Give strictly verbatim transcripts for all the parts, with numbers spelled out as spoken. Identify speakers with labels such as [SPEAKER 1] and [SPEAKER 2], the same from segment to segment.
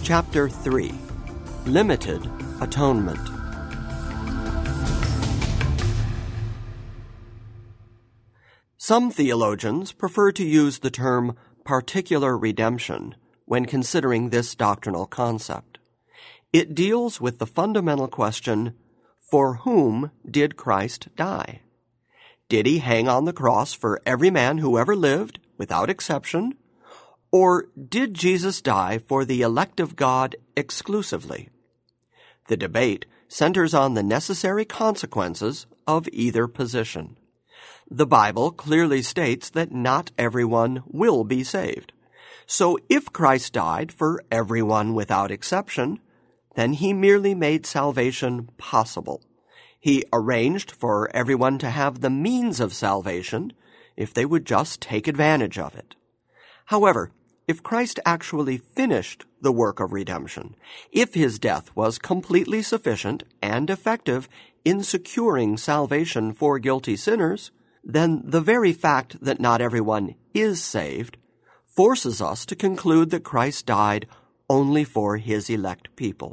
[SPEAKER 1] Chapter three. Limited Atonement. Some theologians prefer to use the term particular redemption when considering this doctrinal concept. It deals with the fundamental question, for whom did Christ die? Did he hang on the cross for every man who ever lived, without exception? Or did Jesus die for the elect of God exclusively? The debate centers on the necessary consequences of either position. The Bible clearly states that not everyone will be saved. So if Christ died for everyone without exception, then he merely made salvation possible. He arranged for everyone to have the means of salvation if they would just take advantage of it. However, if Christ actually finished the work of redemption, if his death was completely sufficient and effective in securing salvation for guilty sinners, then the very fact that not everyone is saved forces us to conclude that Christ died only for his elect people.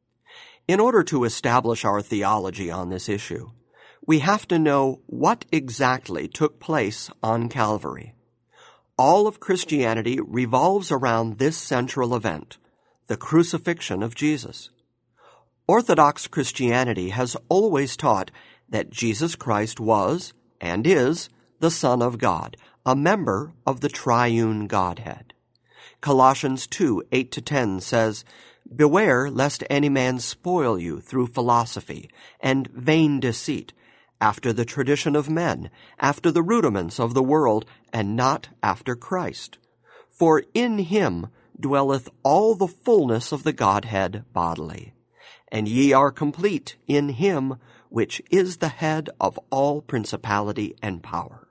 [SPEAKER 1] In order to establish our theology on this issue, we have to know what exactly took place on Calvary. All of Christianity revolves around this central event, the crucifixion of Jesus. Orthodox Christianity has always taught that Jesus Christ was, and is, the Son of God, a member of the triune Godhead. Colossians two, eight to ten says, "Beware lest any man spoil you through philosophy and vain deceit, after the tradition of men, after the rudiments of the world, and not after Christ. For in him dwelleth all the fullness of the Godhead bodily. And ye are complete in him, which is the head of all principality and power."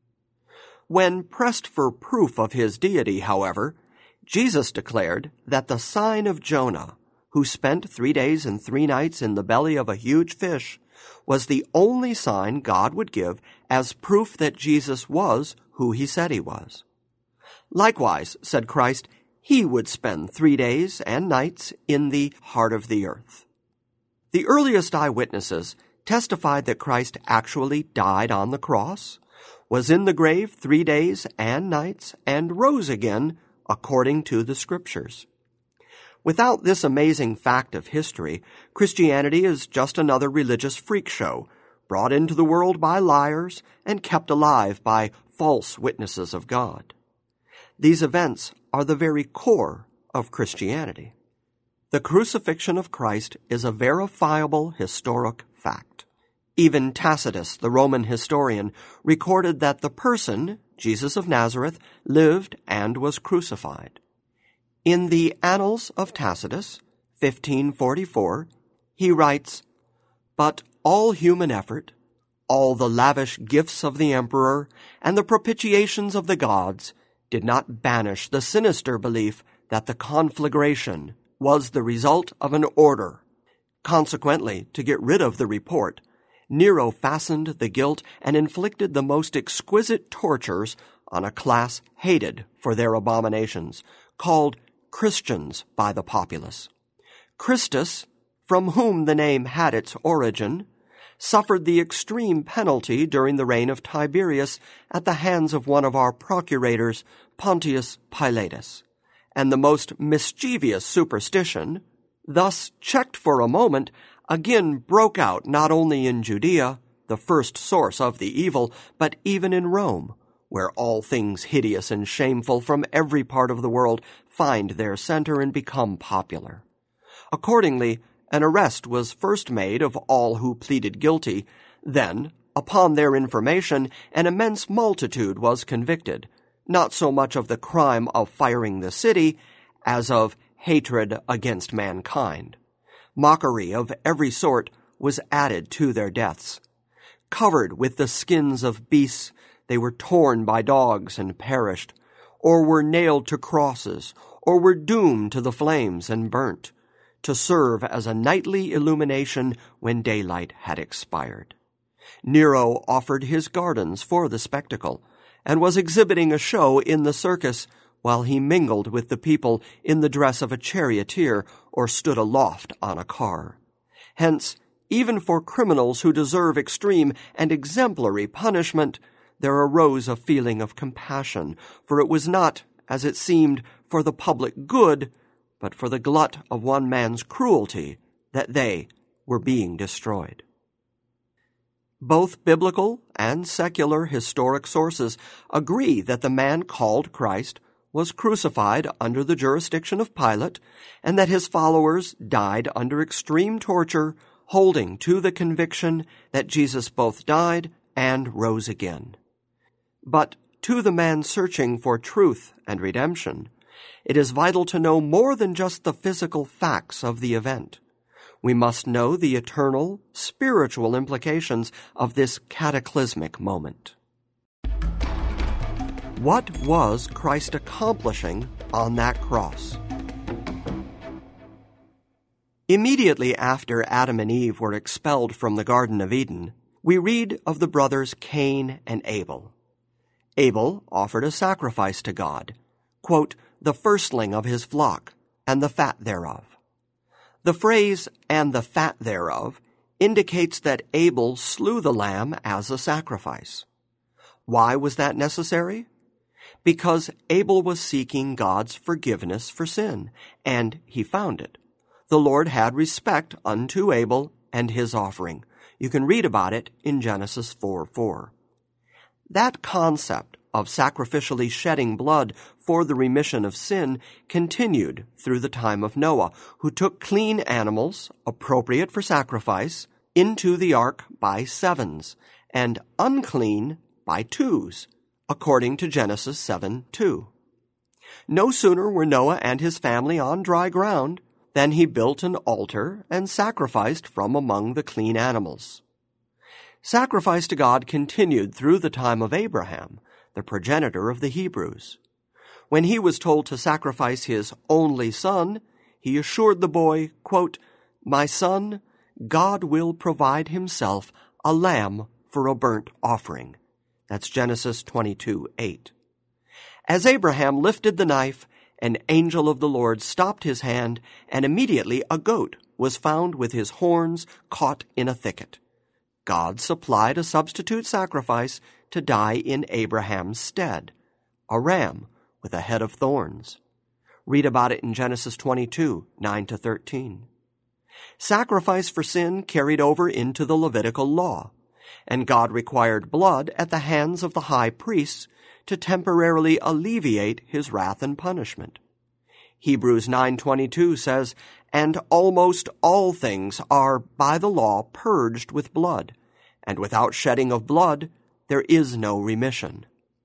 [SPEAKER 1] When pressed for proof of his deity, however, Jesus declared that the sign of Jonah, who spent three days and three nights in the belly of a huge fish, was the only sign God would give as proof that Jesus was who he said he was. Likewise, said Christ, he would spend three days and nights in the heart of the earth. The earliest eyewitnesses testified that Christ actually died on the cross, was in the grave three days and nights, and rose again according to the Scriptures. Without this amazing fact of history, Christianity is just another religious freak show, brought into the world by liars and kept alive by false witnesses of God. These events are the very core of Christianity. The crucifixion of Christ is a verifiable historic fact. Even Tacitus, the Roman historian, recorded that the person, Jesus of Nazareth, lived and was crucified. In the Annals of Tacitus, fifteen forty-four, he writes, "But all human effort, all the lavish gifts of the emperor, and the propitiations of the gods did not banish the sinister belief that the conflagration was the result of an order. Consequently, to get rid of the report, Nero fastened the guilt and inflicted the most exquisite tortures on a class hated for their abominations, called Christians by the populace. Christus, from whom the name had its origin, suffered the extreme penalty during the reign of Tiberius at the hands of one of our procurators, Pontius Pilatus, and the most mischievous superstition, thus checked for a moment, again broke out not only in Judea, the first source of the evil, but even in Rome, where all things hideous and shameful from every part of the world find their center and become popular. Accordingly, an arrest was first made of all who pleaded guilty. Then, upon their information, an immense multitude was convicted, not so much of the crime of firing the city as of hatred against mankind. Mockery of every sort was added to their deaths. Covered with the skins of beasts, they were torn by dogs and perished, or were nailed to crosses, or were doomed to the flames and burnt, to serve as a nightly illumination when daylight had expired. Nero offered his gardens for the spectacle, and was exhibiting a show in the circus while he mingled with the people in the dress of a charioteer or stood aloft on a car. Hence, even for criminals who deserve extreme and exemplary punishment, there arose a feeling of compassion, for it was not, as it seemed, for the public good, but for the glut of one man's cruelty, that they were being destroyed. Both biblical and secular historic sources agree that the man called Christ was crucified under the jurisdiction of Pilate, and that his followers died under extreme torture, holding to the conviction that Jesus both died and rose again. But to the man searching for truth and redemption, it is vital to know more than just the physical facts of the event. We must know the eternal, spiritual implications of this cataclysmic moment. What was Christ accomplishing on that cross? Immediately after Adam and Eve were expelled from the Garden of Eden, we read of the brothers Cain and Abel. Abel offered a sacrifice to God, quote, the firstling of his flock, and the fat thereof. The phrase, and the fat thereof, indicates that Abel slew the lamb as a sacrifice. Why was that necessary? Because Abel was seeking God's forgiveness for sin, and he found it. The Lord had respect unto Abel and his offering. You can read about it in Genesis four four. That concept of sacrificially shedding blood for the remission of sin continued through the time of Noah, who took clean animals, appropriate for sacrifice, into the ark by sevens, and unclean by twos, according to Genesis seven two. No sooner were Noah and his family on dry ground than he built an altar and sacrificed from among the clean animals. Sacrifice to God continued through the time of Abraham, the progenitor of the Hebrews. When he was told to sacrifice his only son, he assured the boy, quote, my son, God will provide himself a lamb for a burnt offering. That's Genesis twenty-two eight. As Abraham lifted the knife, an angel of the Lord stopped his hand, and immediately a goat was found with his horns caught in a thicket. God supplied a substitute sacrifice to die in Abraham's stead, a ram with a head of thorns. Read about it in Genesis twenty-two nine to thirteen. Sacrifice for sin carried over into the Levitical law, and God required blood at the hands of the high priests to temporarily alleviate his wrath and punishment. Hebrews nine twenty-two says, and almost all things are by the law purged with blood, and without shedding of blood there is no remission.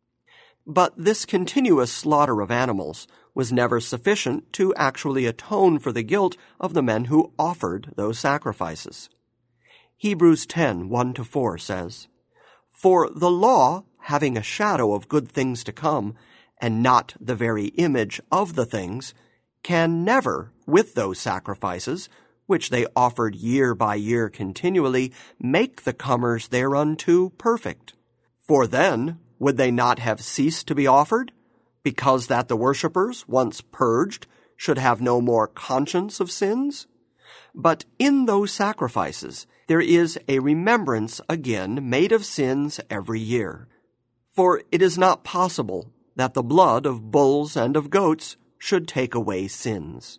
[SPEAKER 1] But this continuous slaughter of animals was never sufficient to actually atone for the guilt of the men who offered those sacrifices. Hebrews ten one to four says, for the law, having a shadow of good things to come, and not the very image of the things, can never, with those sacrifices, which they offered year by year continually, make the comers thereunto perfect. For then would they not have ceased to be offered, because that the worshippers, once purged, should have no more conscience of sins? But in those sacrifices there is a remembrance again made of sins every year. For it is not possible that the blood of bulls and of goats should take away sins.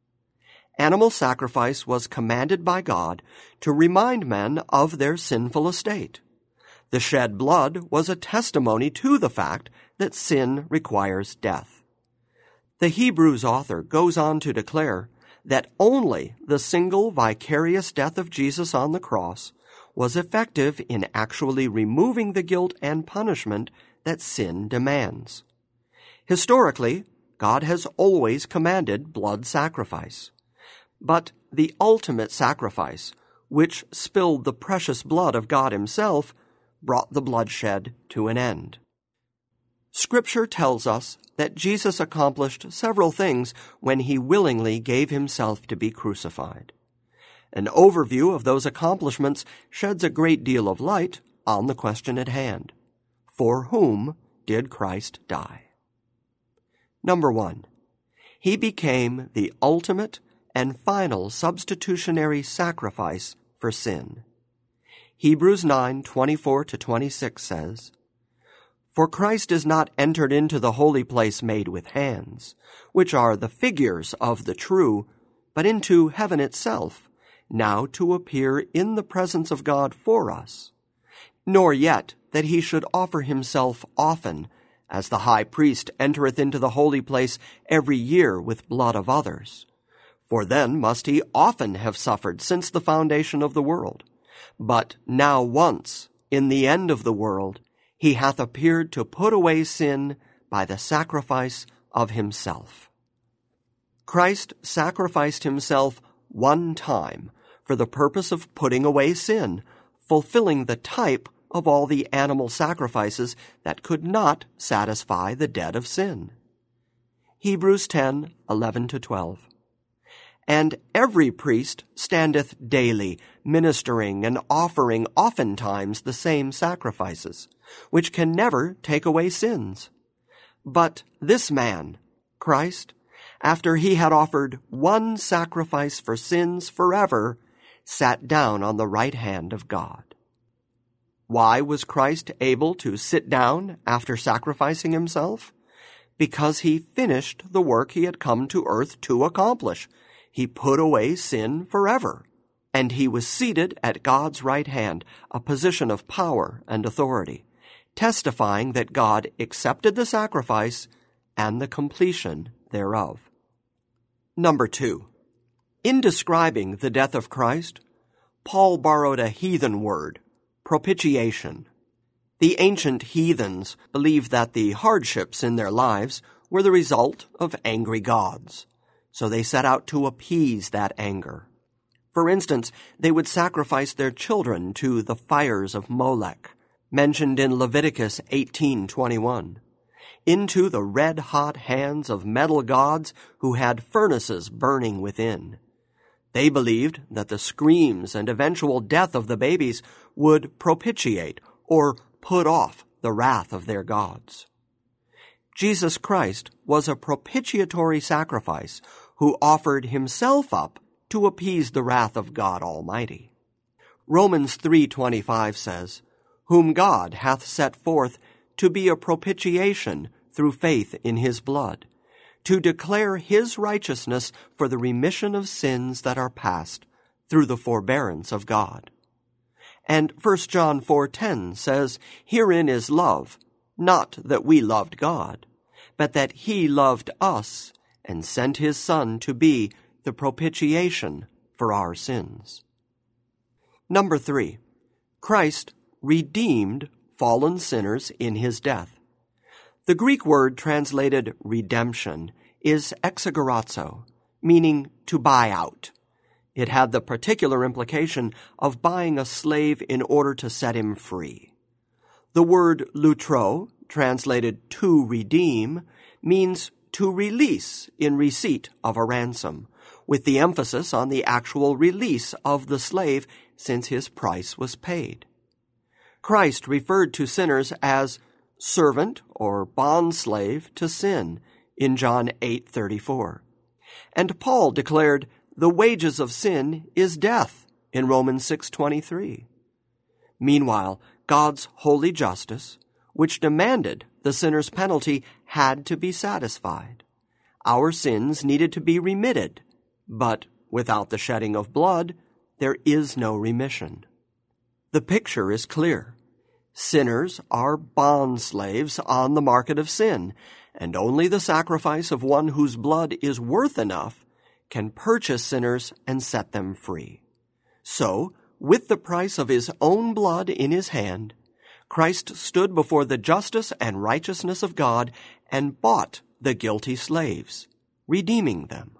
[SPEAKER 1] Animal sacrifice was commanded by God to remind men of their sinful estate. The shed blood was a testimony to the fact that sin requires death. The Hebrews author goes on to declare that only the single vicarious death of Jesus on the cross was effective in actually removing the guilt and punishment that sin demands. Historically, God has always commanded blood sacrifice. But the ultimate sacrifice, which spilled the precious blood of God himself, brought the bloodshed to an end. Scripture tells us that Jesus accomplished several things when he willingly gave himself to be crucified. An overview of those accomplishments sheds a great deal of light on the question at hand. For whom did Christ die? Number one, he became the ultimate and final substitutionary sacrifice for sin. Hebrews nine twenty-four to twenty-six says, "For Christ is not entered into the holy place made with hands, which are the figures of the true, but into heaven itself, now to appear in the presence of God for us. Nor yet that he should offer himself often, as the high priest entereth into the holy place every year with blood of others. For then must he often have suffered since the foundation of the world. But now once, in the end of the world, he hath appeared to put away sin by the sacrifice of himself." Christ sacrificed himself one time for the purpose of putting away sin, fulfilling the type of all the animal sacrifices that could not satisfy the debt of sin. Hebrews ten eleven to twelve. "And every priest standeth daily, ministering and offering oftentimes the same sacrifices, which can never take away sins. But this man, Christ, after he had offered one sacrifice for sins forever, sat down on the right hand of God." Why was Christ able to sit down after sacrificing himself? Because he finished the work he had come to earth to accomplish. He put away sin forever, and he was seated at God's right hand, a position of power and authority, testifying that God accepted the sacrifice and the completion thereof. Number two, in describing the death of Christ, Paul borrowed a heathen word, propitiation. The ancient heathens believed that the hardships in their lives were the result of angry gods, so they set out to appease that anger. For instance, they would sacrifice their children to the fires of Molech, mentioned in Leviticus eighteen twenty-one, into the red-hot hands of metal gods who had furnaces burning within. They believed that the screams and eventual death of the babies would propitiate or put off the wrath of their gods. Jesus Christ was a propitiatory sacrifice who offered himself up to appease the wrath of God Almighty. Romans three twenty-five says, "Whom God hath set forth to be a propitiation through faith in his blood, to declare his righteousness for the remission of sins that are past, through the forbearance of God." And First John four ten says, "Herein is love, not that we loved God, but that he loved us, and sent his Son to be the propitiation for our sins." Number three, Christ redeemed fallen sinners in his death. The Greek word translated redemption is exagorazo, meaning to buy out. It had the particular implication of buying a slave in order to set him free. The word lutro, translated to redeem, means to release in receipt of a ransom, with the emphasis on the actual release of the slave since his price was paid. Christ referred to sinners as servant or bondslave to sin in John eight thirty-four. And Paul declared, "The wages of sin is death," in Romans six twenty-three. Meanwhile, God's holy justice, which demanded the sinner's penalty, had to be satisfied. Our sins needed to be remitted, but without the shedding of blood, there is no remission. The picture is clear. Sinners are bondslaves on the market of sin, and only the sacrifice of one whose blood is worth enough can purchase sinners and set them free. So, with the price of his own blood in his hand, Christ stood before the justice and righteousness of God and bought the guilty slaves, redeeming them.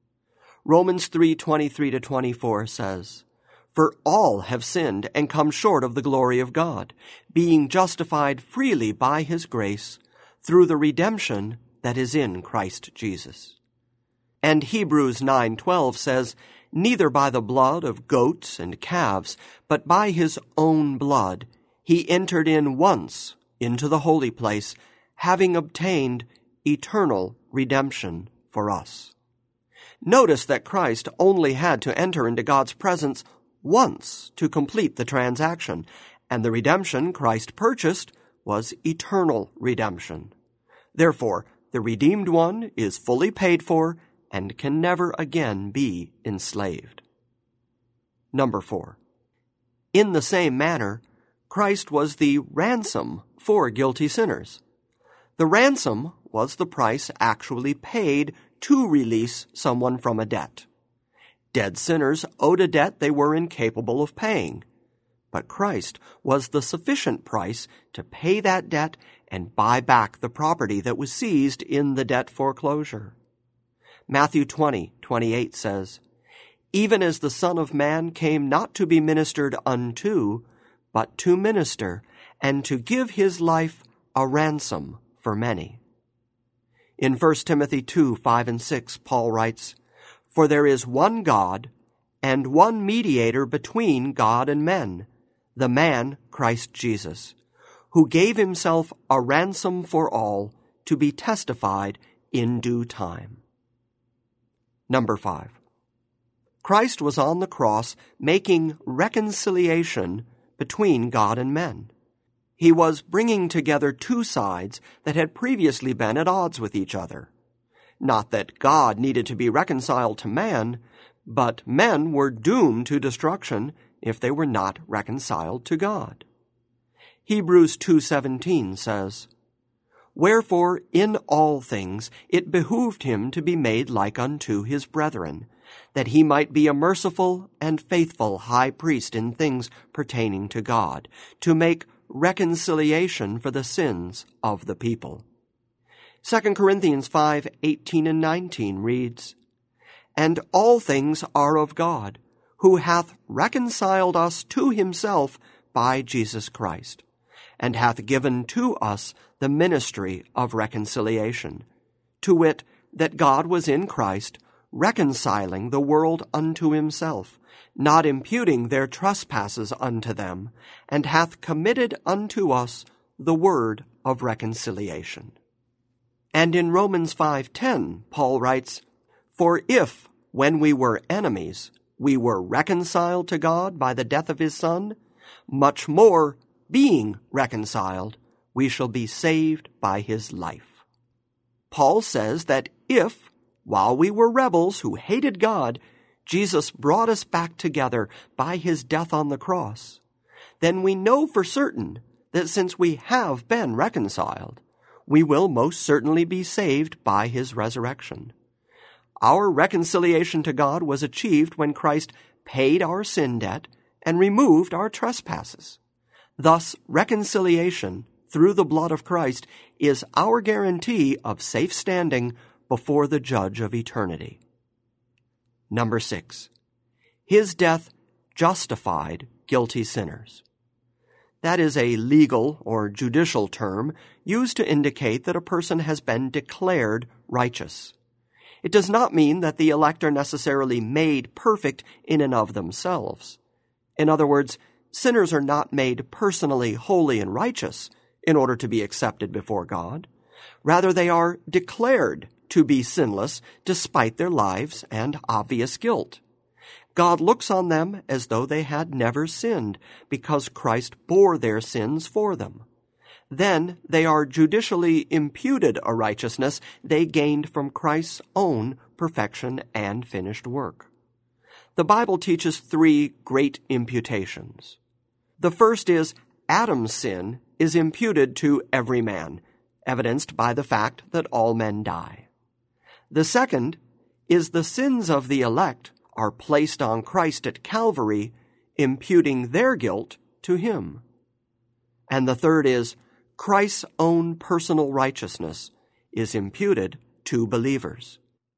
[SPEAKER 1] Romans three twenty-three to twenty-four says, "For all have sinned and come short of the glory of God, being justified freely by his grace, through the redemption that is in Christ Jesus." And Hebrews nine twelve says, "Neither by the blood of goats and calves, but by his own blood, he entered in once into the holy place, having obtained eternal redemption for us. Notice that Christ only had to enter into God's presence once to complete the transaction, and the redemption Christ purchased was eternal redemption. Therefore, the redeemed one is fully paid for and can never again be enslaved. Number four. In the same manner, Christ was the ransom for guilty sinners. The ransom was the price actually paid to release someone from a debt. Dead sinners owed a debt they were incapable of paying, but Christ was the sufficient price to pay that debt and buy back the property that was seized in the debt foreclosure. Matthew twenty twenty-eight says, "Even as the Son of Man came not to be ministered unto, but to minister, and to give his life a ransom for many." In First Timothy two five and six, Paul writes, "For there is one God, and one mediator between God and men, the man Christ Jesus, who gave himself a ransom for all, to be testified in due time." Number five. Christ was on the cross making reconciliation between God and men. He was bringing together two sides that had previously been at odds with each other. Not that God needed to be reconciled to man, but men were doomed to destruction if they were not reconciled to God. Hebrews two seventeen says, "Wherefore in all things it behooved him to be made like unto his brethren, that he might be a merciful and faithful high priest in things pertaining to God, to make reconciliation for the sins of the people." Second Corinthians five eighteen and nineteen reads, "And all things are of God, who hath reconciled us to himself by Jesus Christ, and hath given to us the ministry of reconciliation, to wit, that God was in Christ, reconciling the world unto himself, not imputing their trespasses unto them, and hath committed unto us the word of reconciliation." And in Romans five ten, Paul writes, "For if, when we were enemies, we were reconciled to God by the death of his Son, much more, being reconciled, we shall be saved by his life." Paul says that if, while we were rebels who hated God, Jesus brought us back together by his death on the cross, then we know for certain that since we have been reconciled, we will most certainly be saved by his resurrection. Our reconciliation to God was achieved when Christ paid our sin debt and removed our trespasses. Thus, reconciliation through the blood of Christ is our guarantee of safe standing before the judge of eternity. Number six. His death justified guilty sinners. That is a legal or judicial term used to indicate that a person has been declared righteous. It does not mean that the elect are necessarily made perfect in and of themselves. In other words, sinners are not made personally holy and righteous in order to be accepted before God. Rather, they are declared to be sinless despite their lives and obvious guilt. God looks on them as though they had never sinned, because Christ bore their sins for them. Then they are judicially imputed a righteousness they gained from Christ's own perfection and finished work. The Bible teaches three great imputations. The first is Adam's sin is imputed to every man, evidenced by the fact that all men die. The second is the sins of the elect are placed on Christ at Calvary, imputing their guilt to him. And the third is Christ's own personal righteousness is imputed to believers.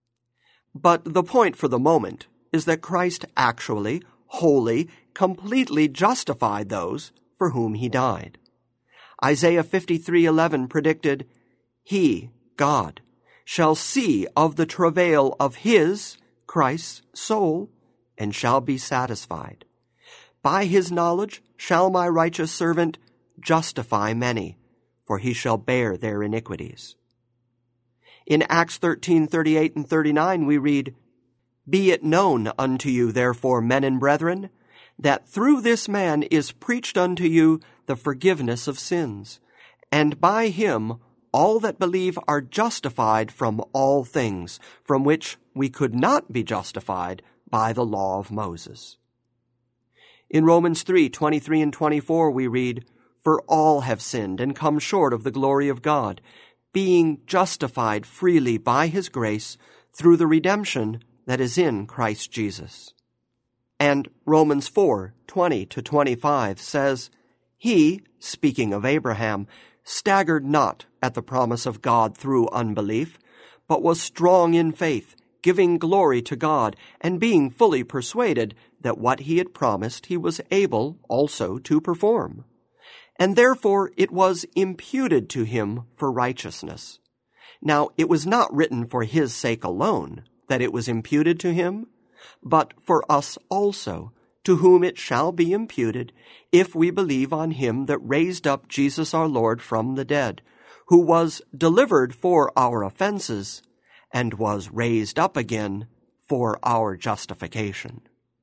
[SPEAKER 1] But the point for the moment is that Christ actually, wholly, completely justified those for whom he died. Isaiah fifty-three eleven predicted, "He, God, shall see of the travail of his," Christ's, "soul, and shall be satisfied. By his knowledge shall my righteous servant justify many, for he shall bear their iniquities." In Acts thirteen thirty-eight and thirty-nine we read, "Be it known unto you, therefore, men and brethren, that through this man is preached unto you the forgiveness of sins, and by him all that believe are justified from all things, from which we could not be justified by the law of Moses." In Romans three twenty-three and twenty-four we read, "For all have sinned and come short of the glory of God, being justified freely by his grace through the redemption that is in Christ Jesus." And Romans four twenty to twenty-five says, "He," speaking of Abraham, "staggered not at the promise of God through unbelief, but was strong in faith, giving glory to God, and being fully persuaded that what he had promised he was able also to perform. And therefore it was imputed to him for righteousness. Now it was not written for his sake alone that it was imputed to him, but for us also, to whom it shall be imputed, if we believe on him that raised up Jesus our Lord from the dead, who was delivered for our offenses, and was raised up again for our justification."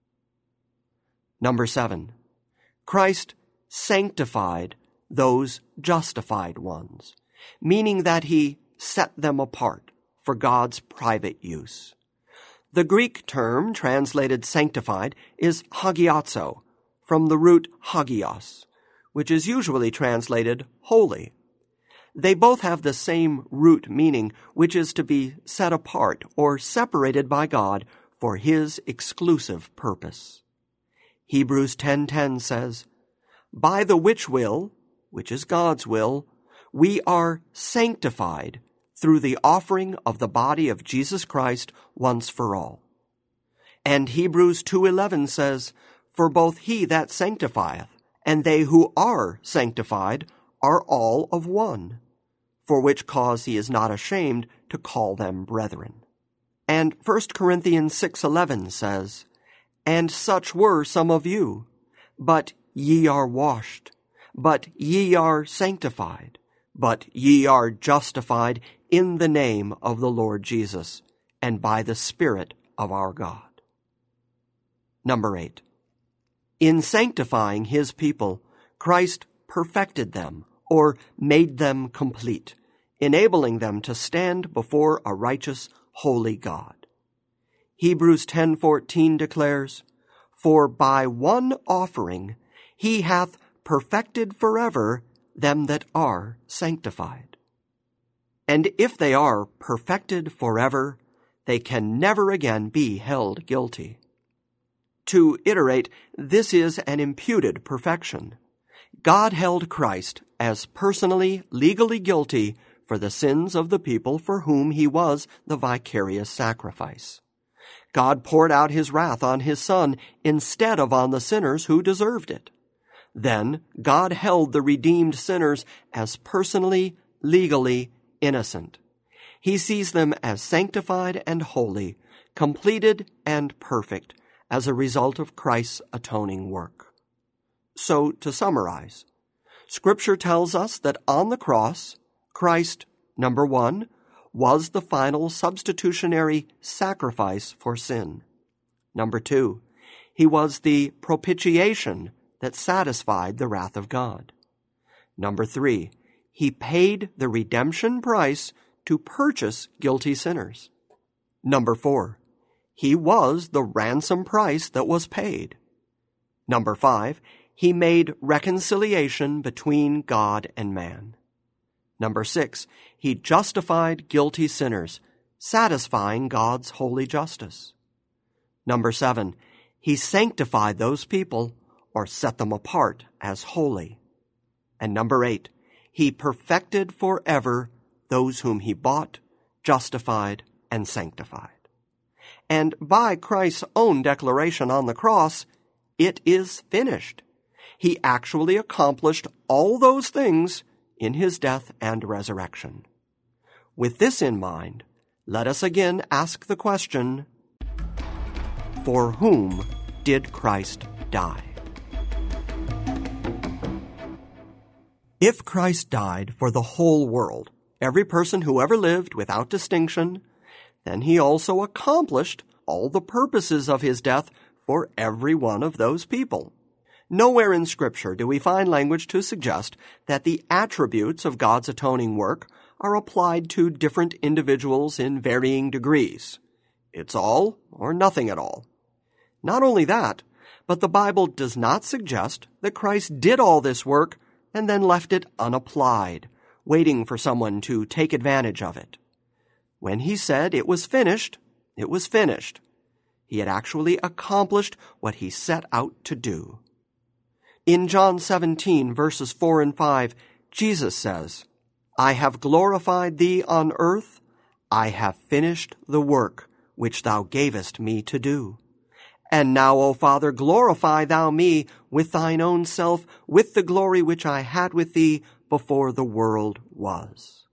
[SPEAKER 1] Number seven, Christ sanctified those justified ones, meaning that he set them apart for God's private use. The Greek term translated sanctified is hagiazo, from the root hagios, which is usually translated holy. They both have the same root meaning, which is to be set apart or separated by God for his exclusive purpose. Hebrews ten ten says, "By the which will," which is God's will, "we are sanctified through the offering of the body of Jesus Christ once for all." And Hebrews two eleven says, "For both he that sanctifieth and they who are sanctified are all of one, for which cause he is not ashamed to call them brethren." And First Corinthians six eleven says, "And such were some of you, but ye are washed, but ye are sanctified, but ye are justified in the name of the Lord Jesus, and by the Spirit of our God." Number eight, in sanctifying his people, Christ perfected them, or made them complete, enabling them to stand before a righteous, holy God. Hebrews ten fourteen declares, "For by one offering he hath perfected forever them that are sanctified." And if they are perfected forever, they can never again be held guilty. To iterate, this is an imputed perfection. God held Christ as personally, legally guilty for the sins of the people for whom he was the vicarious sacrifice. God poured out his wrath on his Son instead of on the sinners who deserved it. Then God held the redeemed sinners as personally, legally innocent. He sees them as sanctified and holy, completed and perfect as a result of Christ's atoning work. So, to summarize, Scripture tells us that on the cross, Christ, number one, was the final substitutionary sacrifice for sin. Number two, he was the propitiation that satisfied the wrath of God. Number three, he paid the redemption price to purchase guilty sinners. Number four, he was the ransom price that was paid. Number five, he made reconciliation between God and man. Number six, he justified guilty sinners, satisfying God's holy justice. Number seven, he sanctified those people or set them apart as holy. And number eight, he perfected forever those whom he bought, justified, and sanctified. And by Christ's own declaration on the cross, it is finished. He actually accomplished all those things in his death and resurrection. With this in mind, let us again ask the question, for whom did Christ die? If Christ died for the whole world, every person who ever lived without distinction, then he also accomplished all the purposes of his death for every one of those people. Nowhere in Scripture do we find language to suggest that the attributes of God's atoning work are applied to different individuals in varying degrees. It's all or nothing at all. Not only that, but the Bible does not suggest that Christ did all this work and then left it unapplied, waiting for someone to take advantage of it. When he said it was finished, it was finished. He had actually accomplished what he set out to do. In John seventeen, verses four and five, Jesus says, I have glorified thee on earth. I have finished the work which thou gavest me to do. And now, O Father, glorify thou me with thine own self, with the glory which I had with thee before the world was.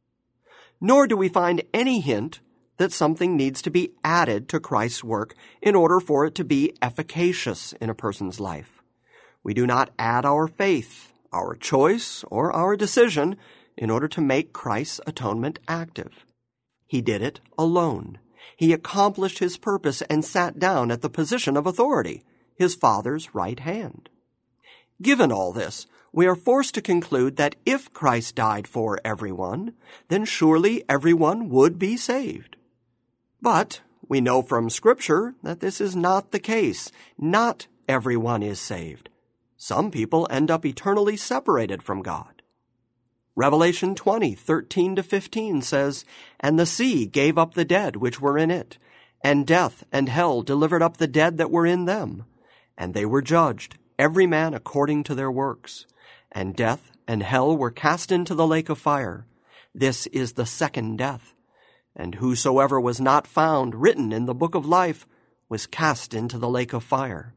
[SPEAKER 1] Nor do we find any hint that something needs to be added to Christ's work in order for it to be efficacious in a person's life. We do not add our faith, our choice, or our decision in order to make Christ's atonement active. He did it alone. He accomplished his purpose and sat down at the position of authority, his Father's right hand. Given all this, we are forced to conclude that if Christ died for everyone, then surely everyone would be saved. But we know from Scripture that this is not the case. Not everyone is saved. Some people end up eternally separated from God. Revelation twenty, thirteen to fifteen says, And the sea gave up the dead which were in it, and death and hell delivered up the dead that were in them. And they were judged, every man according to their works. And death and hell were cast into the lake of fire. This is the second death. And whosoever was not found written in the book of life was cast into the lake of fire.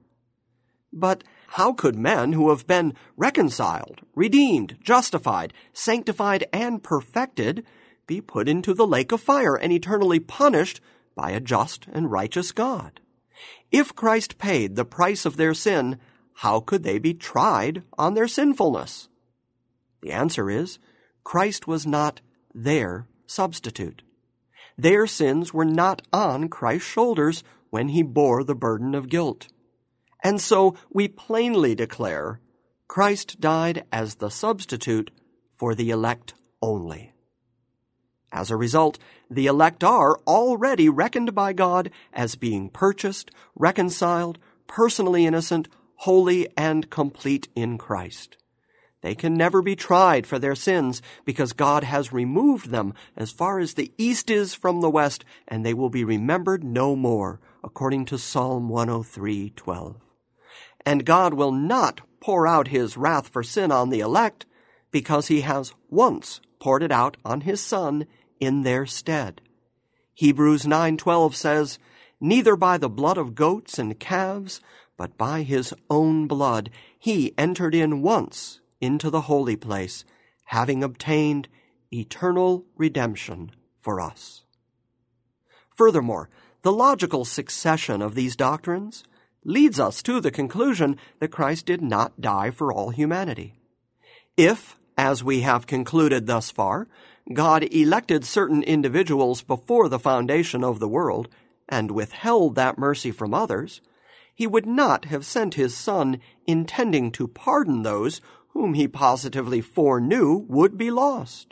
[SPEAKER 1] But how could men who have been reconciled, redeemed, justified, sanctified, and perfected be put into the lake of fire and eternally punished by a just and righteous God? If Christ paid the price of their sin, how could they be tried on their sinfulness? The answer is, Christ was not their substitute. Their sins were not on Christ's shoulders when he bore the burden of guilt. And so we plainly declare Christ died as the substitute for the elect only. As a result, the elect are already reckoned by God as being purchased, reconciled, personally innocent, holy, and complete in Christ. They can never be tried for their sins because God has removed them as far as the east is from the west, and they will be remembered no more, according to Psalm one oh three, twelve. And God will not pour out his wrath for sin on the elect, because he has once poured it out on his Son in their stead. Hebrews nine twelve says, Neither by the blood of goats and calves, but by his own blood he entered in once into the holy place, having obtained eternal redemption for us. Furthermore, the logical succession of these doctrines leads us to the conclusion that Christ did not die for all humanity. If, as we have concluded thus far, God elected certain individuals before the foundation of the world and withheld that mercy from others, he would not have sent his Son intending to pardon those whom he positively foreknew would be lost.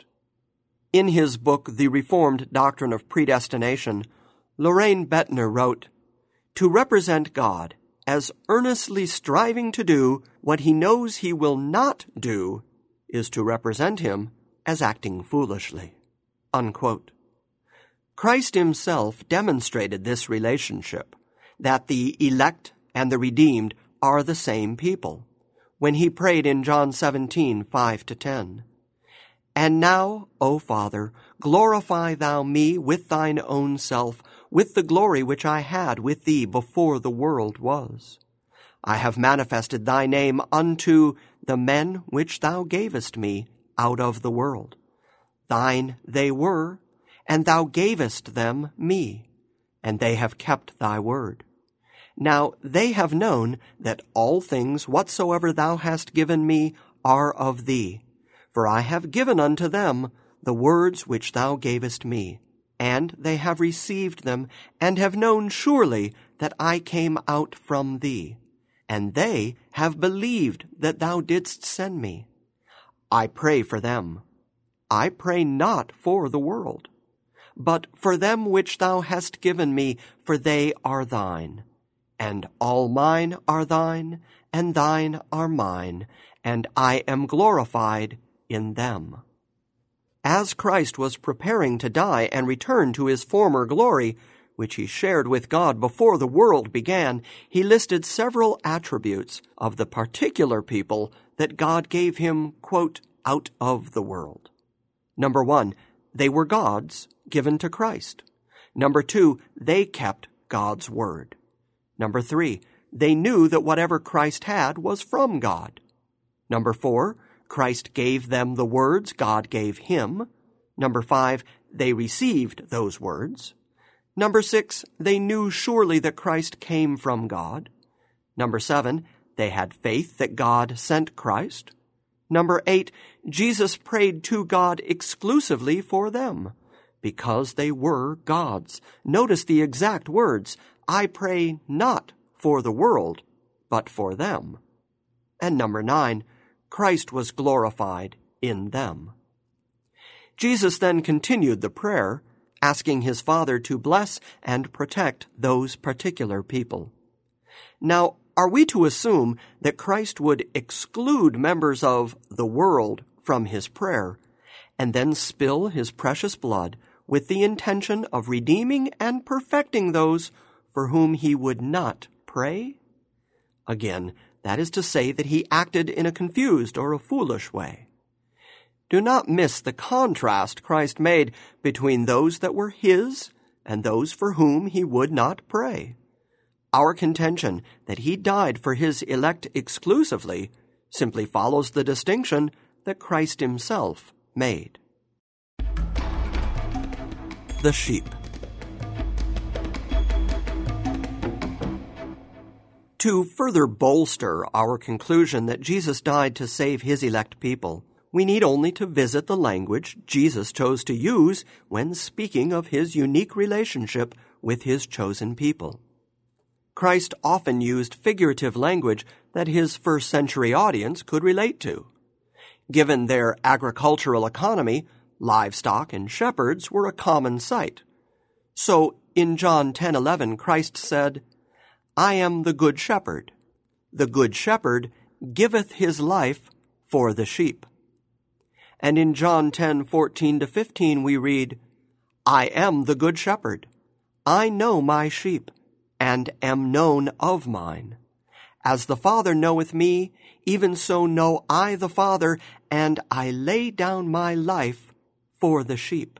[SPEAKER 1] In his book, The Reformed Doctrine of Predestination, Loraine Boettner wrote, To represent God as earnestly striving to do what he knows he will not do is to represent him as acting foolishly. Unquote. Christ himself demonstrated this relationship, that the elect and the redeemed are the same people, when he prayed in John seventeen, five to ten. And now, O Father, glorify thou me with thine own self, with the glory which I had with thee before the world was. I have manifested thy name unto the men which thou gavest me out of the world. Thine they were, and thou gavest them me, and they have kept thy word. Now they have known that all things whatsoever thou hast given me are of thee, for I have given unto them the words which thou gavest me, and they have received them, and have known surely that I came out from thee, and they have believed that thou didst send me. I pray for them. I pray not for the world, but for them which thou hast given me, for they are thine. And all mine are thine, and thine are mine, and I am glorified in them. As Christ was preparing to die and return to his former glory, which he shared with God before the world began, he listed several attributes of the particular people that God gave him, quote, out of the world. Number one, they were God's, given to Christ. Number two, they kept God's word. Number three, they knew that whatever Christ had was from God. Number four, Christ gave them the words God gave him. Number five, they received those words. Number six, they knew surely that Christ came from God. Number seven, they had faith that God sent Christ. Number eight, Jesus prayed to God exclusively for them, because they were God's. Notice the exact words, I pray not for the world, but for them. And number nine, Christ was glorified in them. Jesus then continued the prayer, asking his Father to bless and protect those particular people. Now, are we to assume that Christ would exclude members of the world from his prayer, and then spill his precious blood with the intention of redeeming and perfecting those for whom he would not pray? Again, that is to say that he acted in a confused or a foolish way. Do not miss the contrast Christ made between those that were his and those for whom he would not pray. Our contention that he died for his elect exclusively simply follows the distinction that Christ himself made. The sheep. To further bolster our conclusion that Jesus died to save his elect people, we need only to visit the language Jesus chose to use when speaking of his unique relationship with his chosen people. Christ often used figurative language that his first century audience could relate to. Given their agricultural economy, livestock and shepherds were a common sight. So in John ten eleven, Christ said, I am the good shepherd. The good shepherd giveth his life for the sheep. And in John ten fourteen to fifteen we read, I am the good shepherd. I know my sheep, and am known of mine. As the Father knoweth me, even so know I the Father, and I lay down my life for the sheep.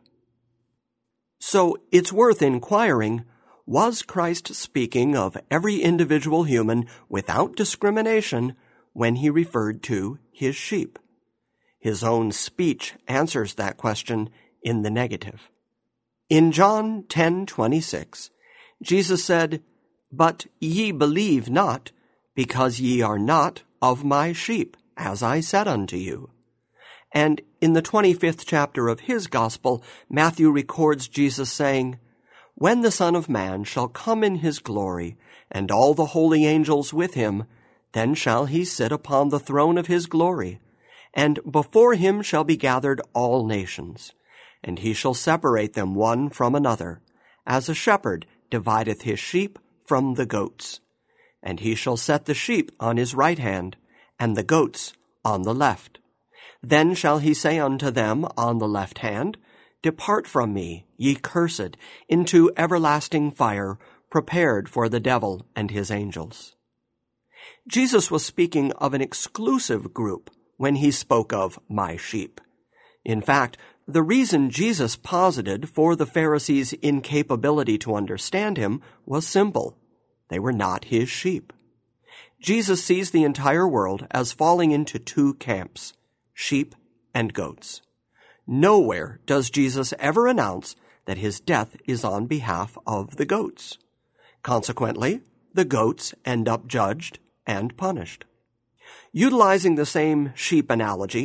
[SPEAKER 1] So it's worth inquiring, was Christ speaking of every individual human without discrimination when he referred to his sheep? His own speech answers that question in the negative. In John ten twenty-six, Jesus said, But ye believe not, because ye are not of my sheep, as I said unto you. And in the twenty-fifth chapter of his gospel, Matthew records Jesus saying, When the Son of Man shall come in his glory, and all the holy angels with him, then shall he sit upon the throne of his glory, and before him shall be gathered all nations, and he shall separate them one from another, as a shepherd divideth his sheep from the goats. And he shall set the sheep on his right hand, and the goats on the left. Then shall he say unto them on the left hand, Depart from me, ye cursed, into everlasting fire, prepared for the devil and his angels. Jesus was speaking of an exclusive group when he spoke of my sheep. In fact, the reason Jesus posited for the Pharisees' incapability to understand him was simple. They were not his sheep. Jesus sees the entire world as falling into two camps, sheep and goats. Nowhere does Jesus ever announce that his death is on behalf of the goats. Consequently, the goats end up judged and punished. Utilizing the same sheep analogy,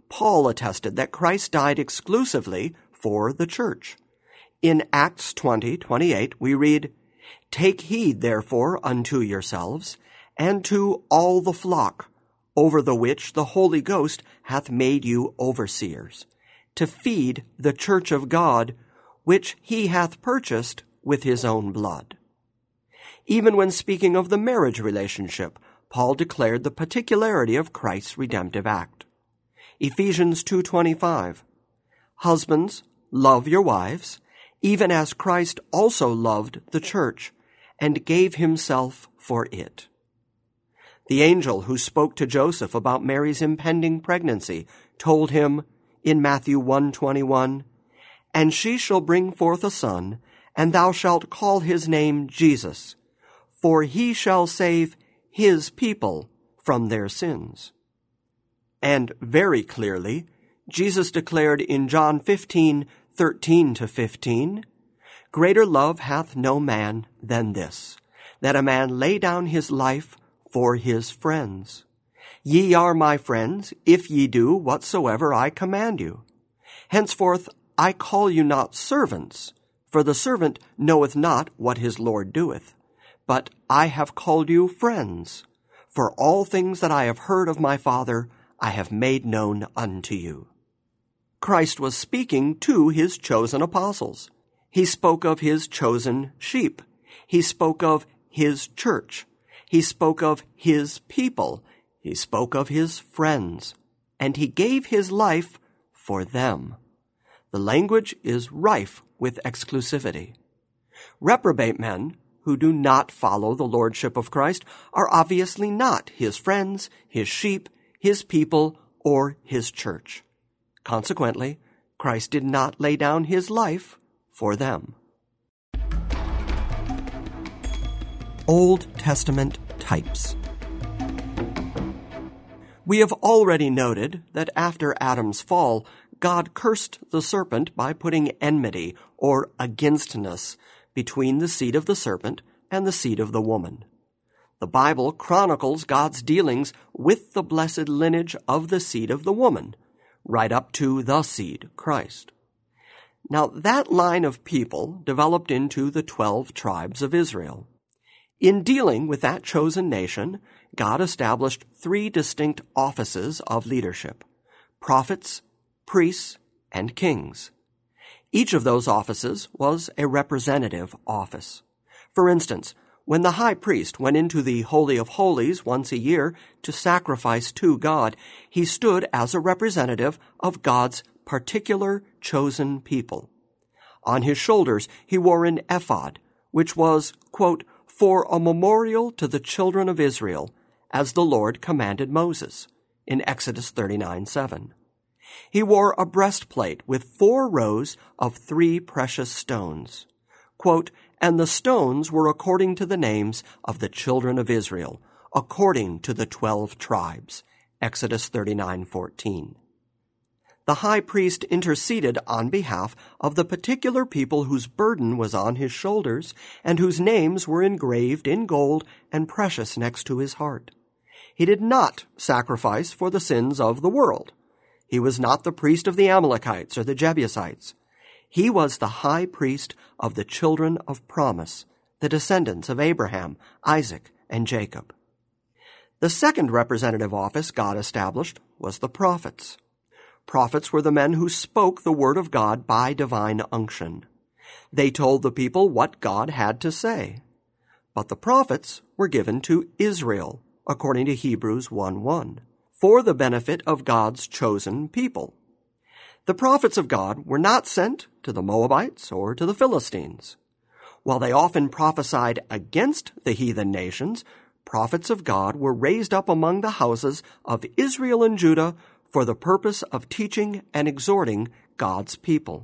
[SPEAKER 1] Paul attested that Christ died exclusively for the church. In Acts twenty twenty-eight, we read, "Take heed, therefore, unto yourselves, and to all the flock, over the which the Holy Ghost hath made you overseers, to feed the church of God, which he hath purchased with his own blood." Even when speaking of the marriage relationship, Paul declared the particularity of Christ's redemptive act. Ephesians two twenty-five, "Husbands, love your wives, even as Christ also loved the church, and gave himself for it." The angel who spoke to Joseph about Mary's impending pregnancy told him in Matthew one twenty-one, "And she shall bring forth a son, and thou shalt call his name Jesus, for he shall save his people from their sins." And very clearly, Jesus declared in John fifteen thirteen to fifteen, "Greater love hath no man than this, that a man lay down his life for his friends. Ye are my friends, if ye do whatsoever I command you. Henceforth I call you not servants, for the servant knoweth not what his Lord doeth. But I have called you friends, for all things that I have heard of my Father I have made known unto you." Christ was speaking to his chosen apostles. He spoke of his chosen sheep. He spoke of his church. He spoke of his people. He spoke of his friends. And he gave his life for them. The language is rife with exclusivity. Reprobate men who do not follow the lordship of Christ are obviously not his friends, his sheep, his people, or his church. Consequently, Christ did not lay down his life for them. Old Testament types. We have already noted that after Adam's fall, God cursed the serpent by putting enmity or againstness between the seed of the serpent and the seed of the woman. The Bible chronicles God's dealings with the blessed lineage of the seed of the woman, right up to the seed, Christ. Now, that line of people developed into the twelve tribes of Israel. In dealing with that chosen nation, God established three distinct offices of leadership: prophets, priests, and kings. Each of those offices was a representative office. For instance, when the high priest went into the Holy of Holies once a year to sacrifice to God, he stood as a representative of God's particular chosen people. On his shoulders he wore an ephod, which was, quote, "for a memorial to the children of Israel, as the Lord commanded Moses," in Exodus thirty-nine seven. He wore a breastplate with four rows of three precious stones. Quote, "And the stones were according to the names of the children of Israel, according to the twelve tribes," Exodus thirty-nine fourteen. The high priest interceded on behalf of the particular people whose burden was on his shoulders and whose names were engraved in gold and precious next to his heart. He did not sacrifice for the sins of the world. He was not the priest of the Amalekites or the Jebusites. He was the high priest of the children of promise, the descendants of Abraham, Isaac, and Jacob. The second representative office God established was the prophets. Prophets were the men who spoke the word of God by divine unction. They told the people what God had to say. But the prophets were given to Israel, according to Hebrews one one, for the benefit of God's chosen people. The prophets of God were not sent to the Moabites or to the Philistines. While they often prophesied against the heathen nations, prophets of God were raised up among the houses of Israel and Judah for the purpose of teaching and exhorting God's people.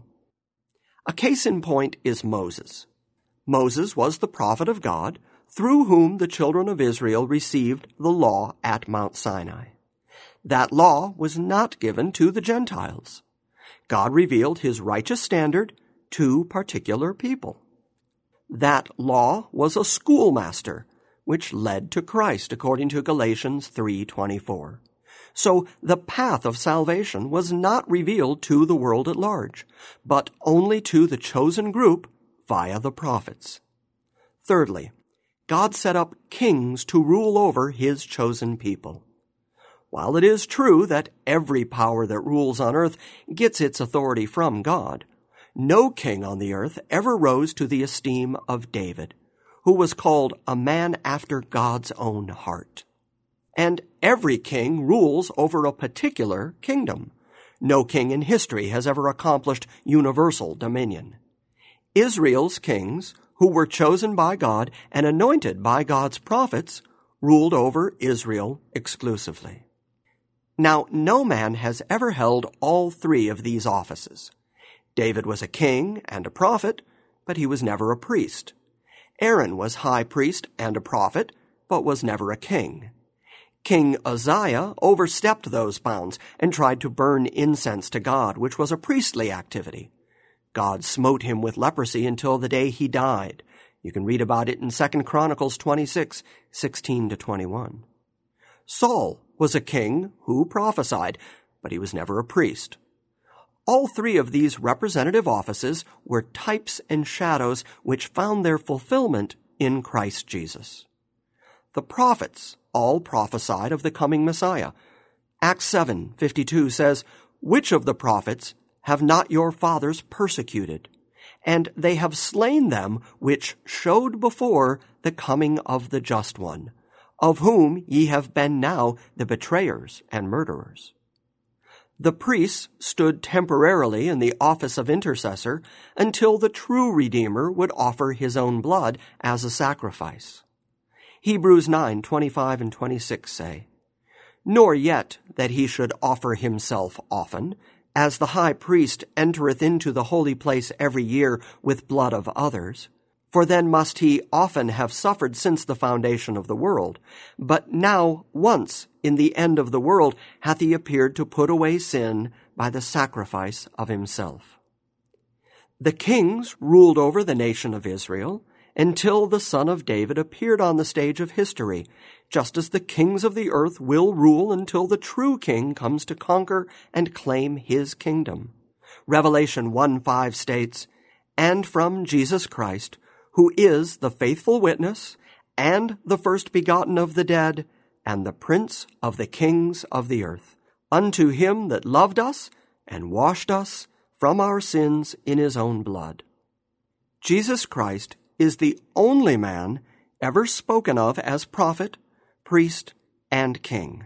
[SPEAKER 1] A case in point is Moses. Moses was the prophet of God, through whom the children of Israel received the law at Mount Sinai. That law was not given to the Gentiles. God revealed his righteous standard to particular people. That law was a schoolmaster, which led to Christ, according to Galatians three twenty-four. So the path of salvation was not revealed to the world at large, but only to the chosen group via the prophets. Thirdly, God set up kings to rule over his chosen people. While it is true that every power that rules on earth gets its authority from God, no king on the earth ever rose to the esteem of David, who was called a man after God's own heart. And every king rules over a particular kingdom. No king in history has ever accomplished universal dominion. Israel's kings, who were chosen by God and anointed by God's prophets, ruled over Israel exclusively. Now, no man has ever held all three of these offices. David was a king and a prophet, but he was never a priest. Aaron was high priest and a prophet, but was never a king. King Uzziah overstepped those bounds and tried to burn incense to God, which was a priestly activity. God smote him with leprosy until the day he died. You can read about it in Second Chronicles twenty-six, sixteen to twenty-one. Saul was a king who prophesied, but he was never a priest. All three of these representative offices were types and shadows which found their fulfillment in Christ Jesus. The prophets all prophesied of the coming Messiah. Acts seven fifty-two says, "Which of the prophets have not your fathers persecuted? And they have slain them which showed before the coming of the Just One, of whom ye have been now the betrayers and murderers." The priests stood temporarily in the office of intercessor until the true Redeemer would offer his own blood as a sacrifice. Hebrews nine twenty-five and twenty-six say, "Nor yet that he should offer himself often, as the high priest entereth into the holy place every year with blood of others. For then must he often have suffered since the foundation of the world. But now once in the end of the world hath he appeared to put away sin by the sacrifice of himself." The kings ruled over the nation of Israel until the Son of David appeared on the stage of history, just as the kings of the earth will rule until the true king comes to conquer and claim his kingdom. Revelation one five states, "And from Jesus Christ, who is the faithful witness, and the first begotten of the dead, and the prince of the kings of the earth, unto him that loved us and washed us from our sins in his own blood." Jesus Christ is the only man ever spoken of as prophet, priest, and king.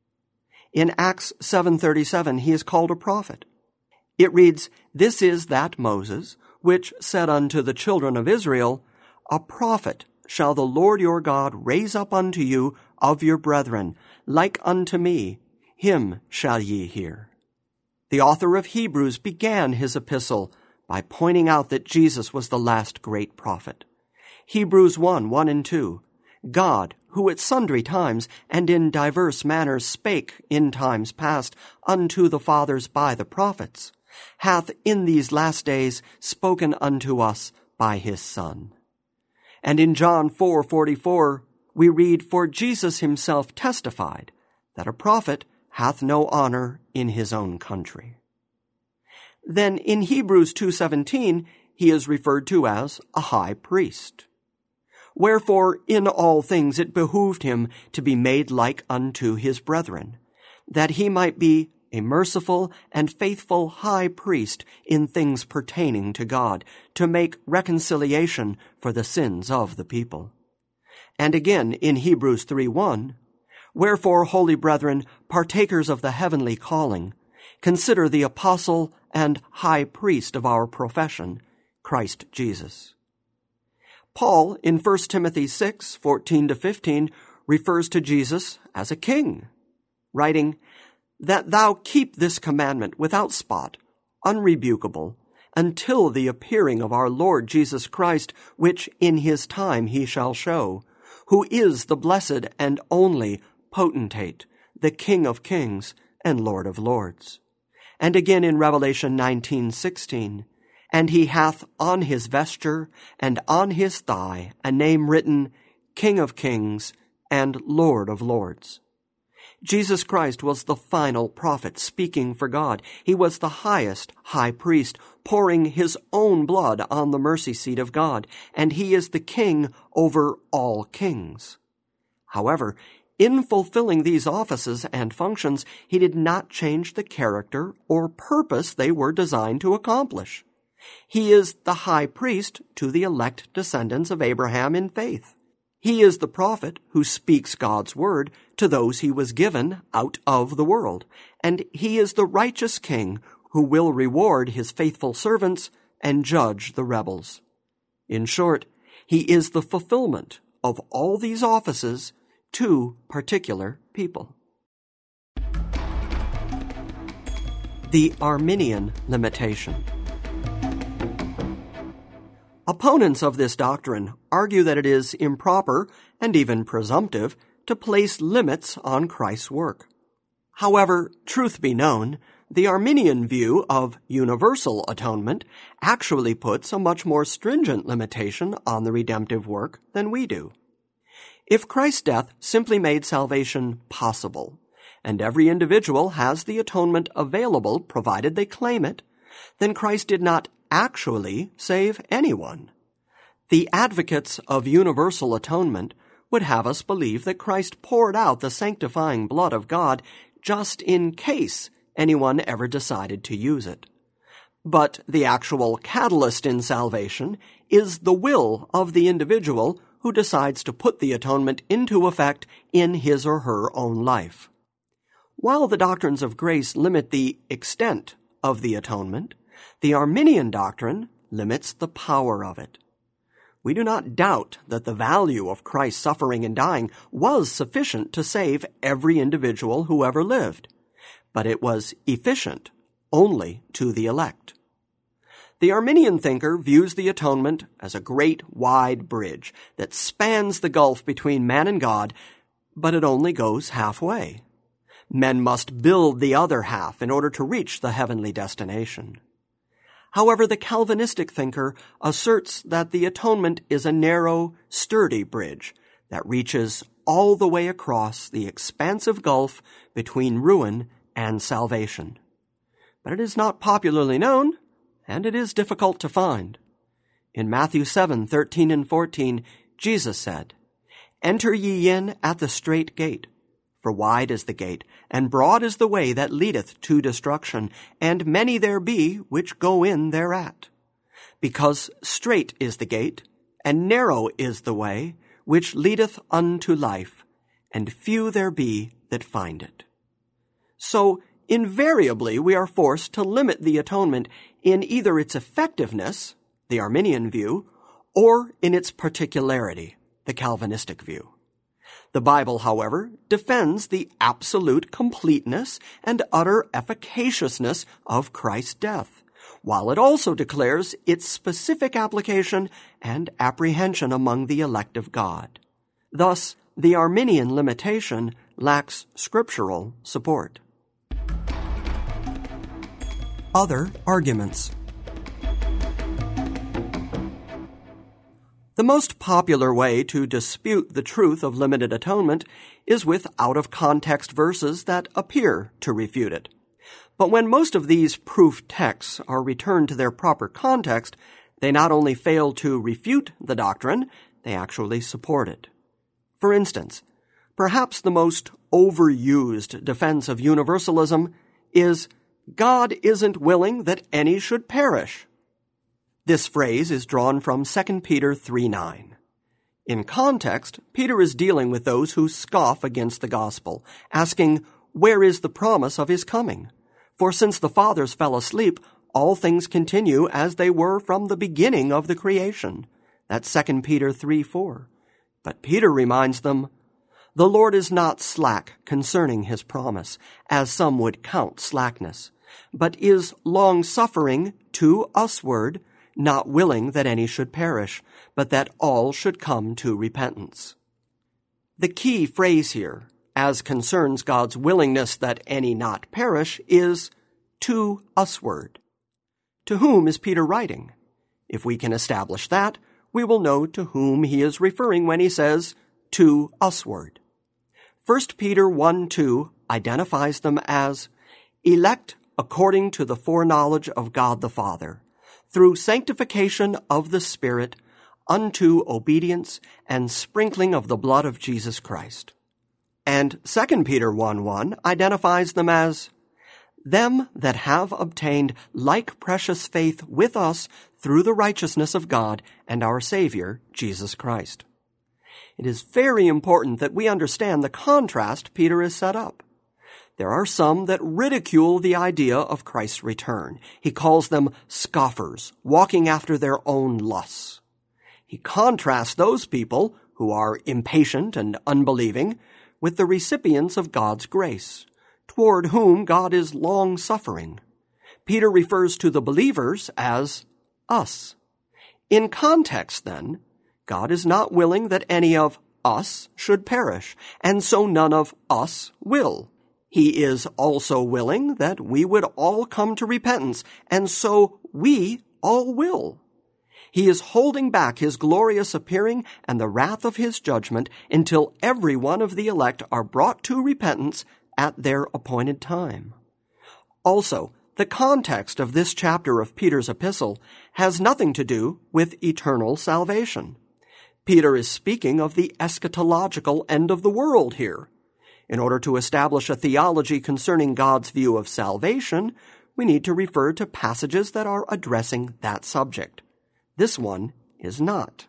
[SPEAKER 1] In Acts seven thirty-seven, he is called a prophet. It reads, "This is that Moses, which said unto the children of Israel, A prophet shall the Lord your God raise up unto you of your brethren, like unto me, him shall ye hear." The author of Hebrews began his epistle by pointing out that Jesus was the last great prophet. Hebrews one, one and two, "God, who at sundry times and in divers manners spake in times past unto the fathers by the prophets, hath in these last days spoken unto us by his Son." And in John four forty-four, we read, "For Jesus himself testified that a prophet hath no honor in his own country." Then in Hebrews two seventeen, he is referred to as a high priest. "Wherefore in all things it behooved him to be made like unto his brethren, that he might be a merciful and faithful high priest in things pertaining to God, to make reconciliation for the sins of the people." And again in Hebrews three one, "Wherefore, holy brethren, partakers of the heavenly calling, consider the apostle and high priest of our profession, Christ Jesus." Paul, in First Timothy six fourteen to fifteen, refers to Jesus as a king, writing, "That thou keep this commandment without spot, unrebukable, until the appearing of our Lord Jesus Christ, which in his time he shall show, who is the blessed and only potentate, the King of kings and Lord of lords." And again in Revelation nineteen sixteen, "And he hath on his vesture and on his thigh a name written, King of kings and Lord of lords." Jesus Christ was the final prophet speaking for God. He was the highest high priest, pouring his own blood on the mercy seat of God, and he is the king over all kings. However, in fulfilling these offices and functions, he did not change the character or purpose they were designed to accomplish. He is the high priest to the elect descendants of Abraham in faith. He is the prophet who speaks God's word to those he was given out of the world, and he is the righteous king who will reward his faithful servants and judge the rebels. In short, he is the fulfillment of all these offices to particular people. The Arminian limitation. Opponents of this doctrine argue that it is improper and even presumptive to place limits on Christ's work. However, truth be known, the Arminian view of universal atonement actually puts a much more stringent limitation on the redemptive work than we do. If Christ's death simply made salvation possible, and every individual has the atonement available provided they claim it, then Christ did not actually save anyone. The advocates of universal atonement would have us believe that Christ poured out the sanctifying blood of God just in case anyone ever decided to use it. But the actual catalyst in salvation is the will of the individual who decides to put the atonement into effect in his or her own life. While the doctrines of grace limit the extent of the atonement, the Arminian doctrine limits the power of it. We do not doubt that the value of Christ's suffering and dying was sufficient to save every individual who ever lived, but it was efficient only to the elect. The Arminian thinker views the atonement as a great wide bridge that spans the gulf between man and God, but it only goes halfway. Men must build the other half in order to reach the heavenly destination. However, the Calvinistic thinker asserts that the atonement is a narrow, sturdy bridge that reaches all the way across the expansive gulf between ruin and salvation. But it is not popularly known, and it is difficult to find. In Matthew seven, thirteen and fourteen, Jesus said, "Enter ye in at the strait gate, for wide is the gate, and broad is the way that leadeth to destruction, and many there be which go in thereat. Because strait is the gate, and narrow is the way, which leadeth unto life, and few there be that find it." So, invariably we are forced to limit the atonement in either its effectiveness, the Arminian view, or in its particularity, the Calvinistic view. The Bible, however, defends the absolute completeness and utter efficaciousness of Christ's death, while it also declares its specific application and apprehension among the elect of God. Thus, the Arminian limitation lacks scriptural support. Other arguments. The most popular way to dispute the truth of limited atonement is with out-of-context verses that appear to refute it. But when most of these proof texts are returned to their proper context, they not only fail to refute the doctrine, they actually support it. For instance, perhaps the most overused defense of universalism is, "God isn't willing that any should perish." This phrase is drawn from Second Peter three nine. In context, Peter is dealing with those who scoff against the gospel, asking, "Where is the promise of his coming? For since the fathers fell asleep, all things continue as they were from the beginning of the creation." That's Second Peter three four. But Peter reminds them, "The Lord is not slack concerning his promise, as some would count slackness, but is long-suffering to usward, not willing that any should perish, but that all should come to repentance." The key phrase here, as concerns God's willingness that any not perish, is "to usward." To whom is Peter writing? If we can establish that, we will know to whom he is referring when he says "to usward." First Peter one two identifies them as elect according to the foreknowledge of God the Father, through sanctification of the Spirit, unto obedience and sprinkling of the blood of Jesus Christ. And Second Peter one one identifies them as them that have obtained like precious faith with us through the righteousness of God and our Savior, Jesus Christ. It is very important that we understand the contrast Peter has set up. There are some that ridicule the idea of Christ's return. He calls them scoffers, walking after their own lusts. He contrasts those people who are impatient and unbelieving with the recipients of God's grace, toward whom God is long-suffering. Peter refers to the believers as us. In context, then, God is not willing that any of us should perish, and so none of us will. He is also willing that we would all come to repentance, and so we all will. He is holding back his glorious appearing and the wrath of his judgment until every one of the elect are brought to repentance at their appointed time. Also, the context of this chapter of Peter's epistle has nothing to do with eternal salvation. Peter is speaking of the eschatological end of the world here. In order to establish a theology concerning God's view of salvation, we need to refer to passages that are addressing that subject. This one is not.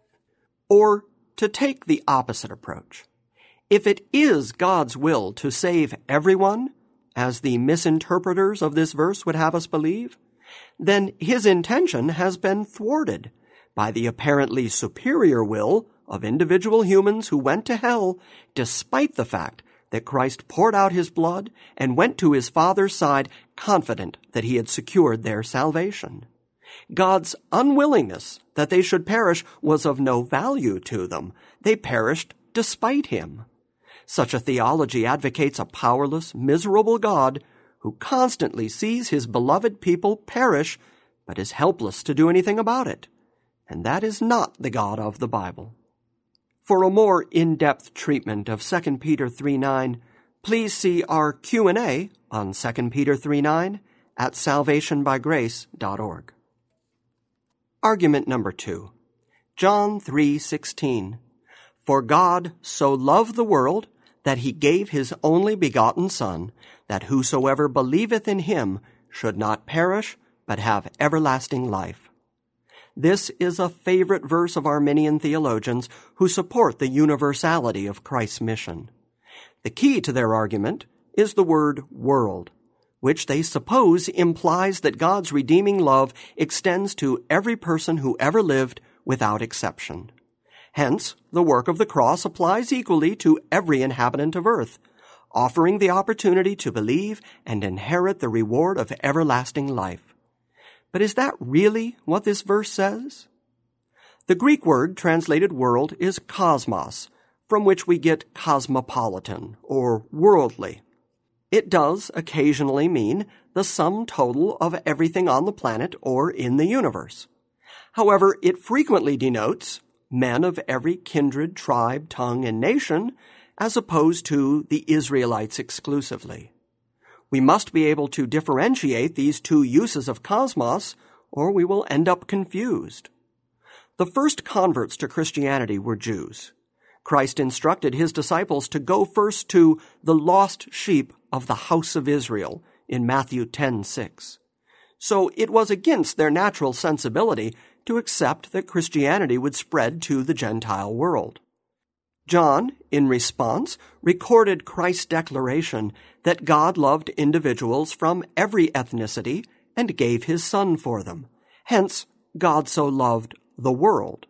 [SPEAKER 1] Or, to take the opposite approach, if it is God's will to save everyone, as the misinterpreters of this verse would have us believe, then his intention has been thwarted by the apparently superior will of individual humans who went to hell despite the fact that Christ poured out his blood and went to his Father's side confident that he had secured their salvation. God's unwillingness that they should perish was of no value to them. They perished despite him. Such a theology advocates a powerless, miserable God who constantly sees his beloved people perish but is helpless to do anything about it. And that is not the God of the Bible. For a more in-depth treatment of Second Peter three nine, please see our Q and A on Second Peter three nine at salvation by grace dot org. Argument number two. John three sixteen. For God so loved the world that he gave his only begotten Son, that whosoever believeth in him should not perish, but have everlasting life. This is a favorite verse of Arminian theologians who support the universality of Christ's mission. The key to their argument is the word world, which they suppose implies that God's redeeming love extends to every person who ever lived without exception. Hence, the work of the cross applies equally to every inhabitant of earth, offering the opportunity to believe and inherit the reward of everlasting life. But is that really what this verse says? The Greek word translated world is cosmos, from which we get cosmopolitan or worldly. It does occasionally mean the sum total of everything on the planet or in the universe. However, it frequently denotes men of every kindred, tribe, tongue, and nation, as opposed to the Israelites exclusively. We must be able to differentiate these two uses of cosmos, or we will end up confused. The first converts to Christianity were Jews. Christ instructed his disciples to go first to the lost sheep of the house of Israel in Matthew ten six. So it was against their natural sensibility to accept that Christianity would spread to the Gentile world. John, in response, recorded Christ's declaration that God loved individuals from every ethnicity and gave his Son for them. Hence, God so loved the world.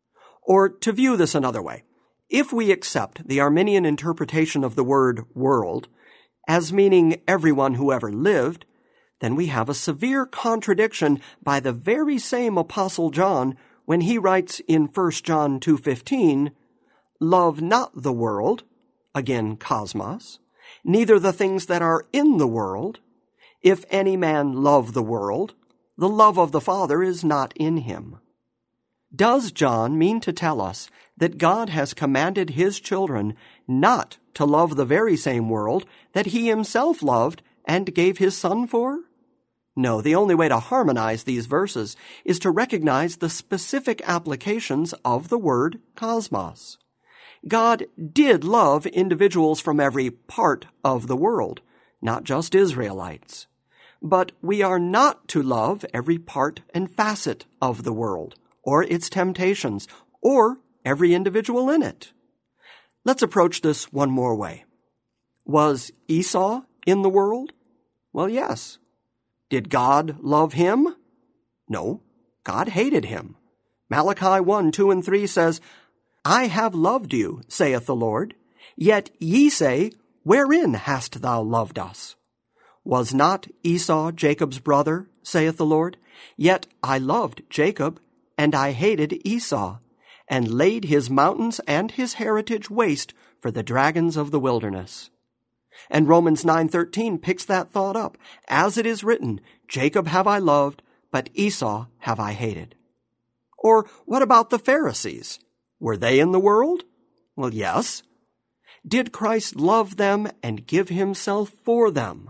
[SPEAKER 1] Or to view this another way, if we accept the Arminian interpretation of the word world as meaning everyone who ever lived, then we have a severe contradiction by the very same Apostle John when he writes in First John two fifteen, love not the world, again cosmos, neither the things that are in the world. If any man love the world, the love of the Father is not in him. Does John mean to tell us that God has commanded his children not to love the very same world that he himself loved and gave his Son for? No, the only way to harmonize these verses is to recognize the specific applications of the word cosmos. God did love individuals from every part of the world, not just Israelites. But we are not to love every part and facet of the world, or its temptations, or every individual in it. Let's approach this one more way. Was Esau in the world? Well, yes. Did God love him? No, God hated him. Malachi one, two, and three says, I have loved you, saith the Lord. Yet ye say, wherein hast thou loved us? Was not Esau Jacob's brother, saith the Lord? Yet I loved Jacob, and I hated Esau, and laid his mountains and his heritage waste for the dragons of the wilderness. And Romans nine thirteen picks that thought up. As it is written, Jacob have I loved, but Esau have I hated. Or what about the Pharisees? Were they in the world? Well, yes. Did Christ love them and give himself for them?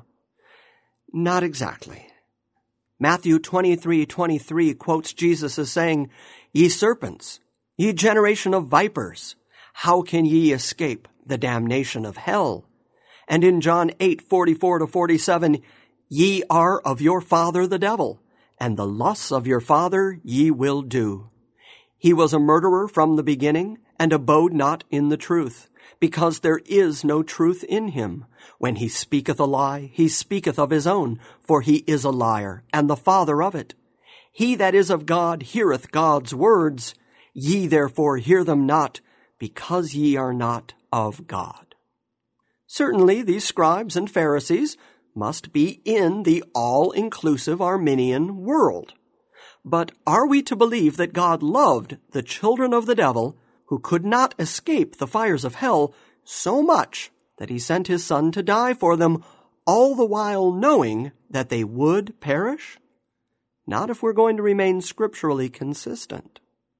[SPEAKER 1] Not exactly. Matthew twenty-three twenty-three quotes Jesus as saying, Ye serpents, ye generation of vipers, how can ye escape the damnation of hell? And in John eight forty-four to forty-seven, Ye are of your father the devil, and the lusts of your father ye will do. He was a murderer from the beginning, and abode not in the truth, because there is no truth in him. When he speaketh a lie, he speaketh of his own, for he is a liar, and the father of it. He that is of God heareth God's words. Ye therefore hear them not, because ye are not of God. Certainly these scribes and Pharisees must be in the all-inclusive Arminian world. But are we to believe that God loved the children of the devil, who could not escape the fires of hell, so much that he sent his Son to die for them, all the while knowing that they would perish? Not if we're going to remain scripturally consistent.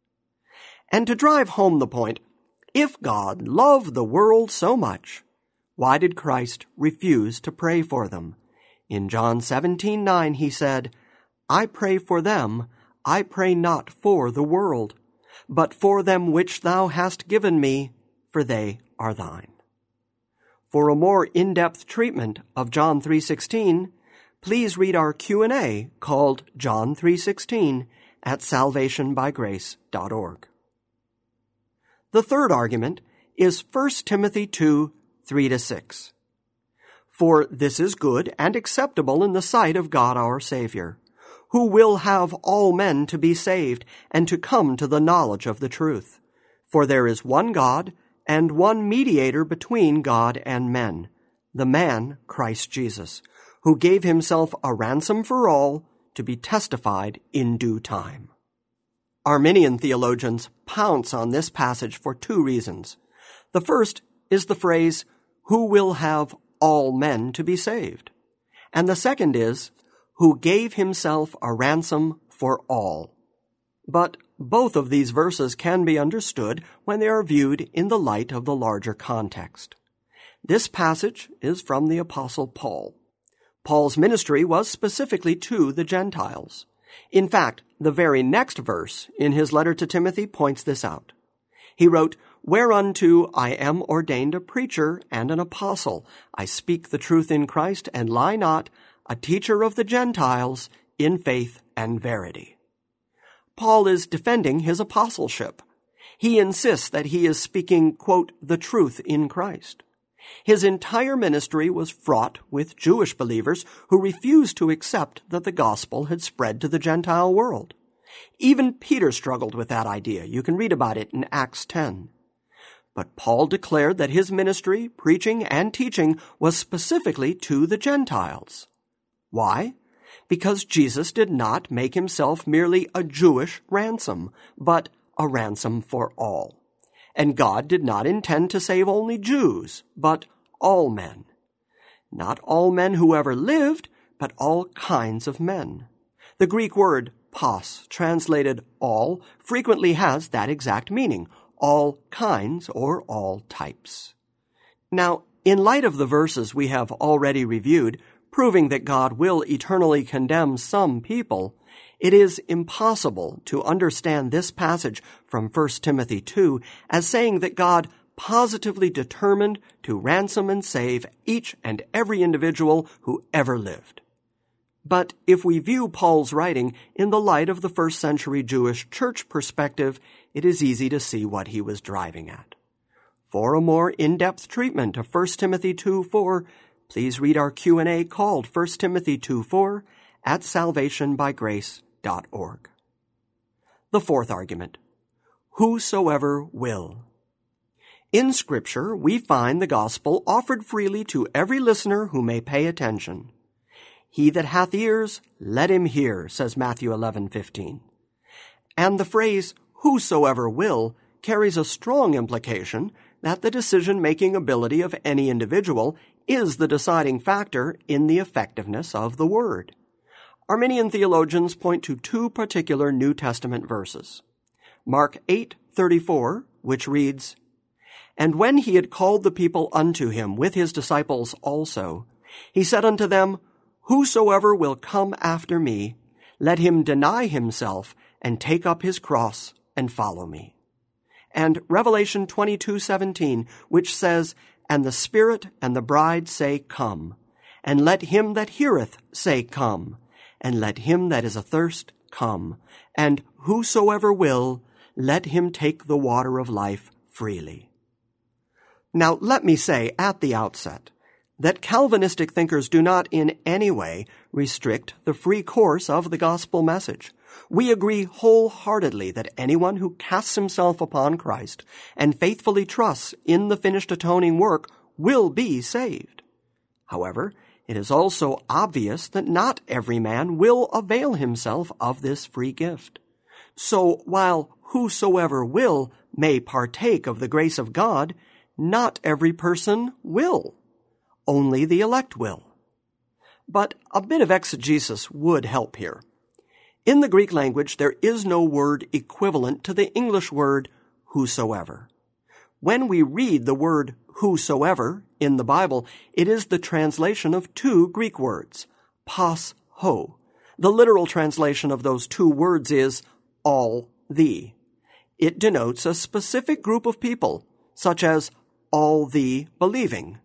[SPEAKER 1] And to drive home the point, if God loved the world so much, why did Christ refuse to pray for them? In John seventeen nine he said, I pray for them, I pray not for the world, but for them which thou hast given me, for they are thine. For a more in-depth treatment of John three sixteen, please read our Q and A called John three sixteen at salvation by grace dot org. The third argument is First Timothy two, three to six. For this is good and acceptable in the sight of God our Savior, who will have all men to be saved and to come to the knowledge of the truth. For there is one God and one mediator between God and men, the man Christ Jesus, who gave himself a ransom for all to be testified in due time. Arminian theologians pounce on this passage for two reasons. The first is the phrase, who will have all men to be saved. And the second is, who gave himself a ransom for all. But both of these verses can be understood when they are viewed in the light of the larger context. This passage is from the Apostle Paul. Paul's ministry was specifically to the Gentiles. In fact, the very next verse in his letter to Timothy points this out. He wrote, Whereunto I am ordained a preacher and an apostle. I speak the truth in Christ and lie not, a teacher of the Gentiles in faith and verity. Paul is defending his apostleship. He insists that he is speaking, quote, the truth in Christ. His entire ministry was fraught with Jewish believers who refused to accept that the gospel had spread to the Gentile world. Even Peter struggled with that idea. You can read about it in Acts ten. But Paul declared that his ministry, preaching, and teaching was specifically to the Gentiles. Why? Because Jesus did not make himself merely a Jewish ransom, but a ransom for all. And God did not intend to save only Jews, but all men. Not all men who ever lived, but all kinds of men. The Greek word pas, translated all, frequently has that exact meaning, all kinds or all types. Now, in light of the verses we have already reviewed, proving that God will eternally condemn some people, it is impossible to understand this passage from First Timothy two as saying that God positively determined to ransom and save each and every individual who ever lived. But if we view Paul's writing in the light of the first century Jewish church perspective, it is easy to see what he was driving at. For a more in-depth treatment of First Timothy two four, please read our Q and A called First Timothy two four at salvation by grace dot org. The fourth argument, whosoever will. In Scripture, we find the gospel offered freely to every listener who may pay attention. He that hath ears, let him hear, says Matthew eleven fifteen. And the phrase, whosoever will, carries a strong implication that the decision-making ability of any individual is the deciding factor in the effectiveness of the word. Arminian theologians point to two particular New Testament verses. Mark eight thirty-four, which reads, And when he had called the people unto him with his disciples also, he said unto them, Whosoever will come after me, let him deny himself and take up his cross and follow me. And Revelation twenty-two seventeen, which says, And the Spirit and the bride say, Come. And let him that heareth say, Come. And let him that is athirst come. And whosoever will, let him take the water of life freely. Now, let me say at the outset that Calvinistic thinkers do not in any way restrict the free course of the gospel message. We agree wholeheartedly that anyone who casts himself upon Christ and faithfully trusts in the finished atoning work will be saved. However, it is also obvious that not every man will avail himself of this free gift. So while whosoever will may partake of the grace of God, not every person will. Only the elect will. But a bit of exegesis would help here. In the Greek language, there is no word equivalent to the English word whosoever. When we read the word whosoever in the Bible, it is the translation of two Greek words, pas ho. The literal translation of those two words is all the. It denotes a specific group of people, such as all the believing.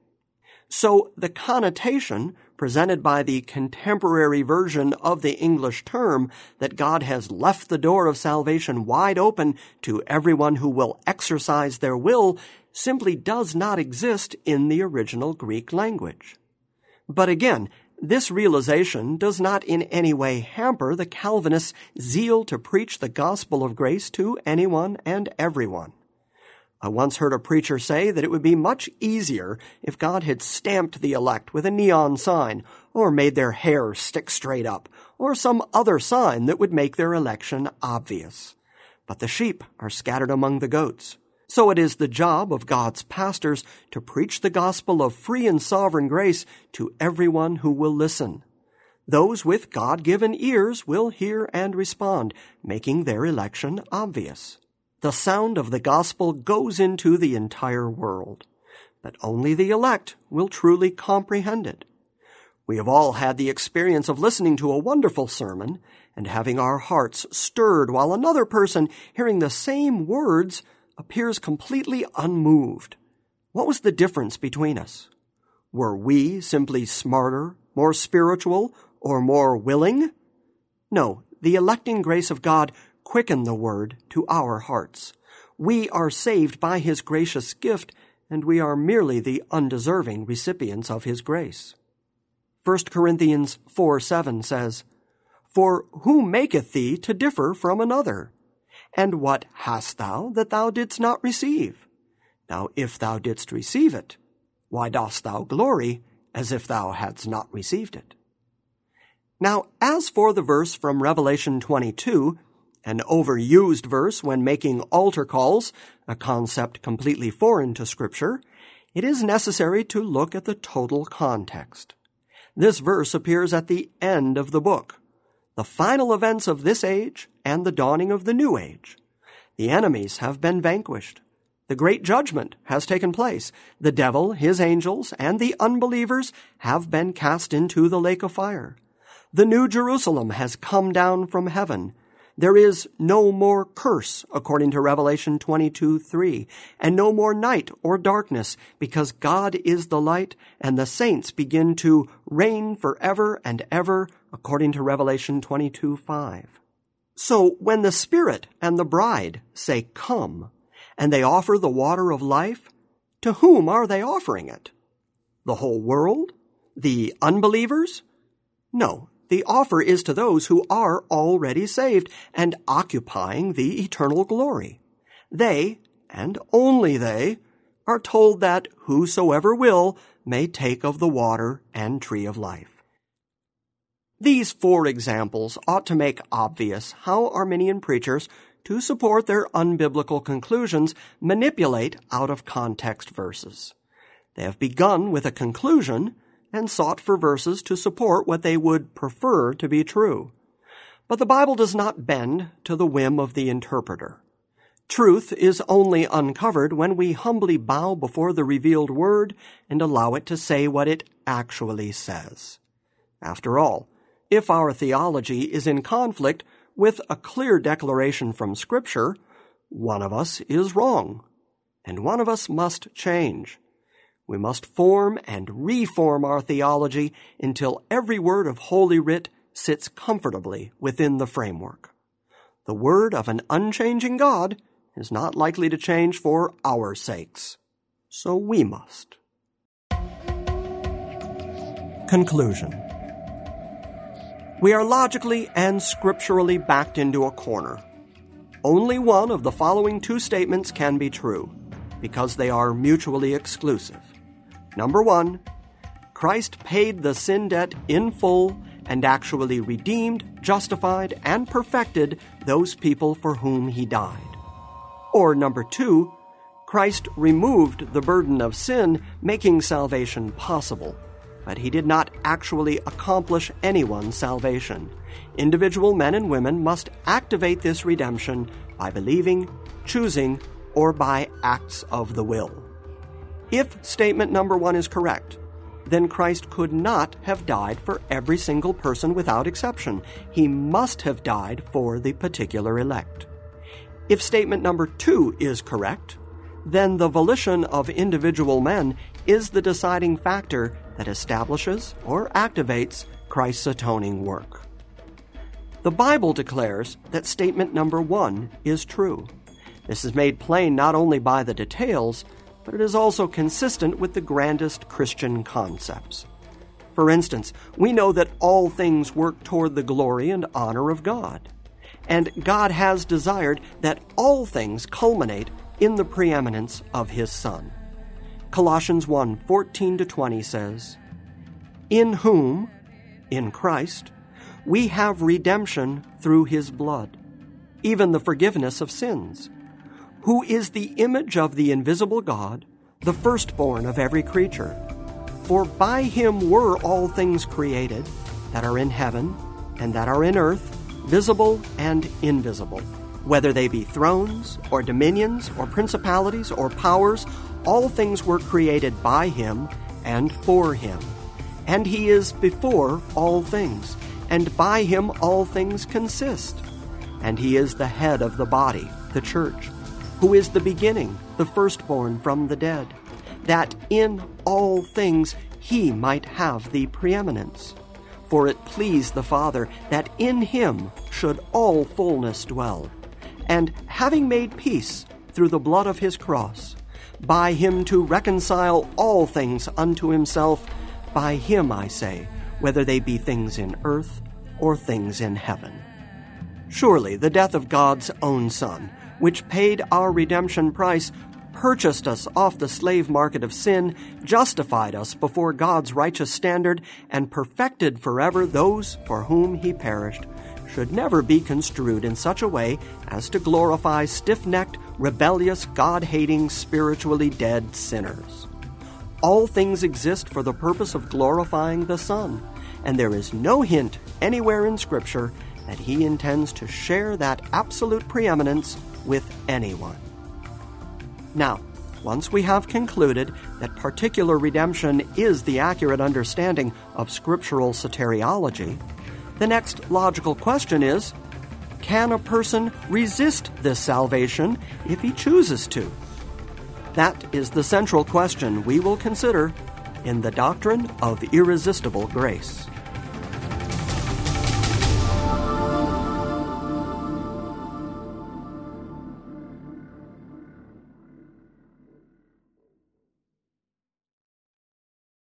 [SPEAKER 1] So the connotation presented by the contemporary version of the English term that God has left the door of salvation wide open to everyone who will exercise their will simply does not exist in the original Greek language. But again, this realization does not in any way hamper the Calvinists' zeal to preach the gospel of grace to anyone and everyone. I once heard a preacher say that it would be much easier if God had stamped the elect with a neon sign, or made their hair stick straight up, or some other sign that would make their election obvious. But the sheep are scattered among the goats. So it is the job of God's pastors to preach the gospel of free and sovereign grace to everyone who will listen. Those with God-given ears will hear and respond, making their election obvious. The sound of the gospel goes into the entire world, but only the elect will truly comprehend it. We have all had the experience of listening to a wonderful sermon and having our hearts stirred while another person, hearing the same words, appears completely unmoved. What was the difference between us? Were we simply smarter, more spiritual, or more willing? No, the electing grace of God quicken the word to our hearts. We are saved by his gracious gift, and we are merely the undeserving recipients of his grace. First Corinthians four seven says, For who maketh thee to differ from another? And what hast thou that thou didst not receive? Now if thou didst receive it, why dost thou glory as if thou hadst not received it? Now as for the verse from Revelation twenty-two, an overused verse when making altar calls, a concept completely foreign to Scripture, it is necessary to look at the total context. This verse appears at the end of the book, the final events of this age and the dawning of the new age. The enemies have been vanquished. The great judgment has taken place. The devil, his angels, and the unbelievers have been cast into the lake of fire. The new Jerusalem has come down from heaven. There is no more curse, according to Revelation twenty-two three, and no more night or darkness, because God is the light, and the saints begin to reign forever and ever, according to Revelation twenty-two five. So when the Spirit and the bride say, "Come," and they offer the water of life, to whom are they offering it? The whole world? The unbelievers? No. The offer is to those who are already saved and occupying the eternal glory. They, and only they, are told that whosoever will may take of the water and tree of life. These four examples ought to make obvious how Arminian preachers, to support their unbiblical conclusions, manipulate out-of-context verses. They have begun with a conclusion and sought for verses to support what they would prefer to be true. But the Bible does not bend to the whim of the interpreter. Truth is only uncovered when we humbly bow before the revealed word and allow it to say what it actually says. After all, if our theology is in conflict with a clear declaration from Scripture, one of us is wrong, and one of us must change. We must form and reform our theology until every word of Holy Writ sits comfortably within the framework. The word of an unchanging God is not likely to change for our sakes, so we must. Conclusion. We are logically and scripturally backed into a corner. Only one of the following two statements can be true, because they are mutually exclusive. Number one, Christ paid the sin debt in full and actually redeemed, justified, and perfected those people for whom he died. Or number two, Christ removed the burden of sin, making salvation possible, but he did not actually accomplish anyone's salvation. Individual men and women must activate this redemption by believing, choosing, or by acts of the will. If statement number one is correct, then Christ could not have died for every single person without exception. He must have died for the particular elect. If statement number two is correct, then the volition of individual men is the deciding factor that establishes or activates Christ's atoning work. The Bible declares that statement number one is true. This is made plain not only by the details, but it is also consistent with the grandest Christian concepts. For instance, we know that all things work toward the glory and honor of God, and God has desired that all things culminate in the preeminence of his Son. Colossians one fourteen to twenty says, "In whom, in Christ, we have redemption through his blood, even the forgiveness of sins, who is the image of the invisible God, the firstborn of every creature. For by him were all things created, that are in heaven and that are in earth, visible and invisible. Whether they be thrones, or dominions, or principalities, or powers, all things were created by him and for him. And he is before all things, and by him all things consist. And he is the head of the body, the church, who is the beginning, the firstborn from the dead, that in all things he might have the preeminence. For it pleased the Father that in him should all fullness dwell. And having made peace through the blood of his cross, by him to reconcile all things unto himself, by him, I say, whether they be things in earth or things in heaven." Surely the death of God's own Son, which paid our redemption price, purchased us off the slave market of sin, justified us before God's righteous standard, and perfected forever those for whom he perished, should never be construed in such a way as to glorify stiff-necked, rebellious, God-hating, spiritually dead sinners. All things exist for the purpose of glorifying the Son, and there is no hint anywhere in Scripture that he intends to share that absolute preeminence with anyone. Now, once we have concluded that particular redemption is the accurate understanding of scriptural soteriology, the next logical question is, can a person resist this salvation if he chooses to? That is the central question we will consider in the doctrine of irresistible grace.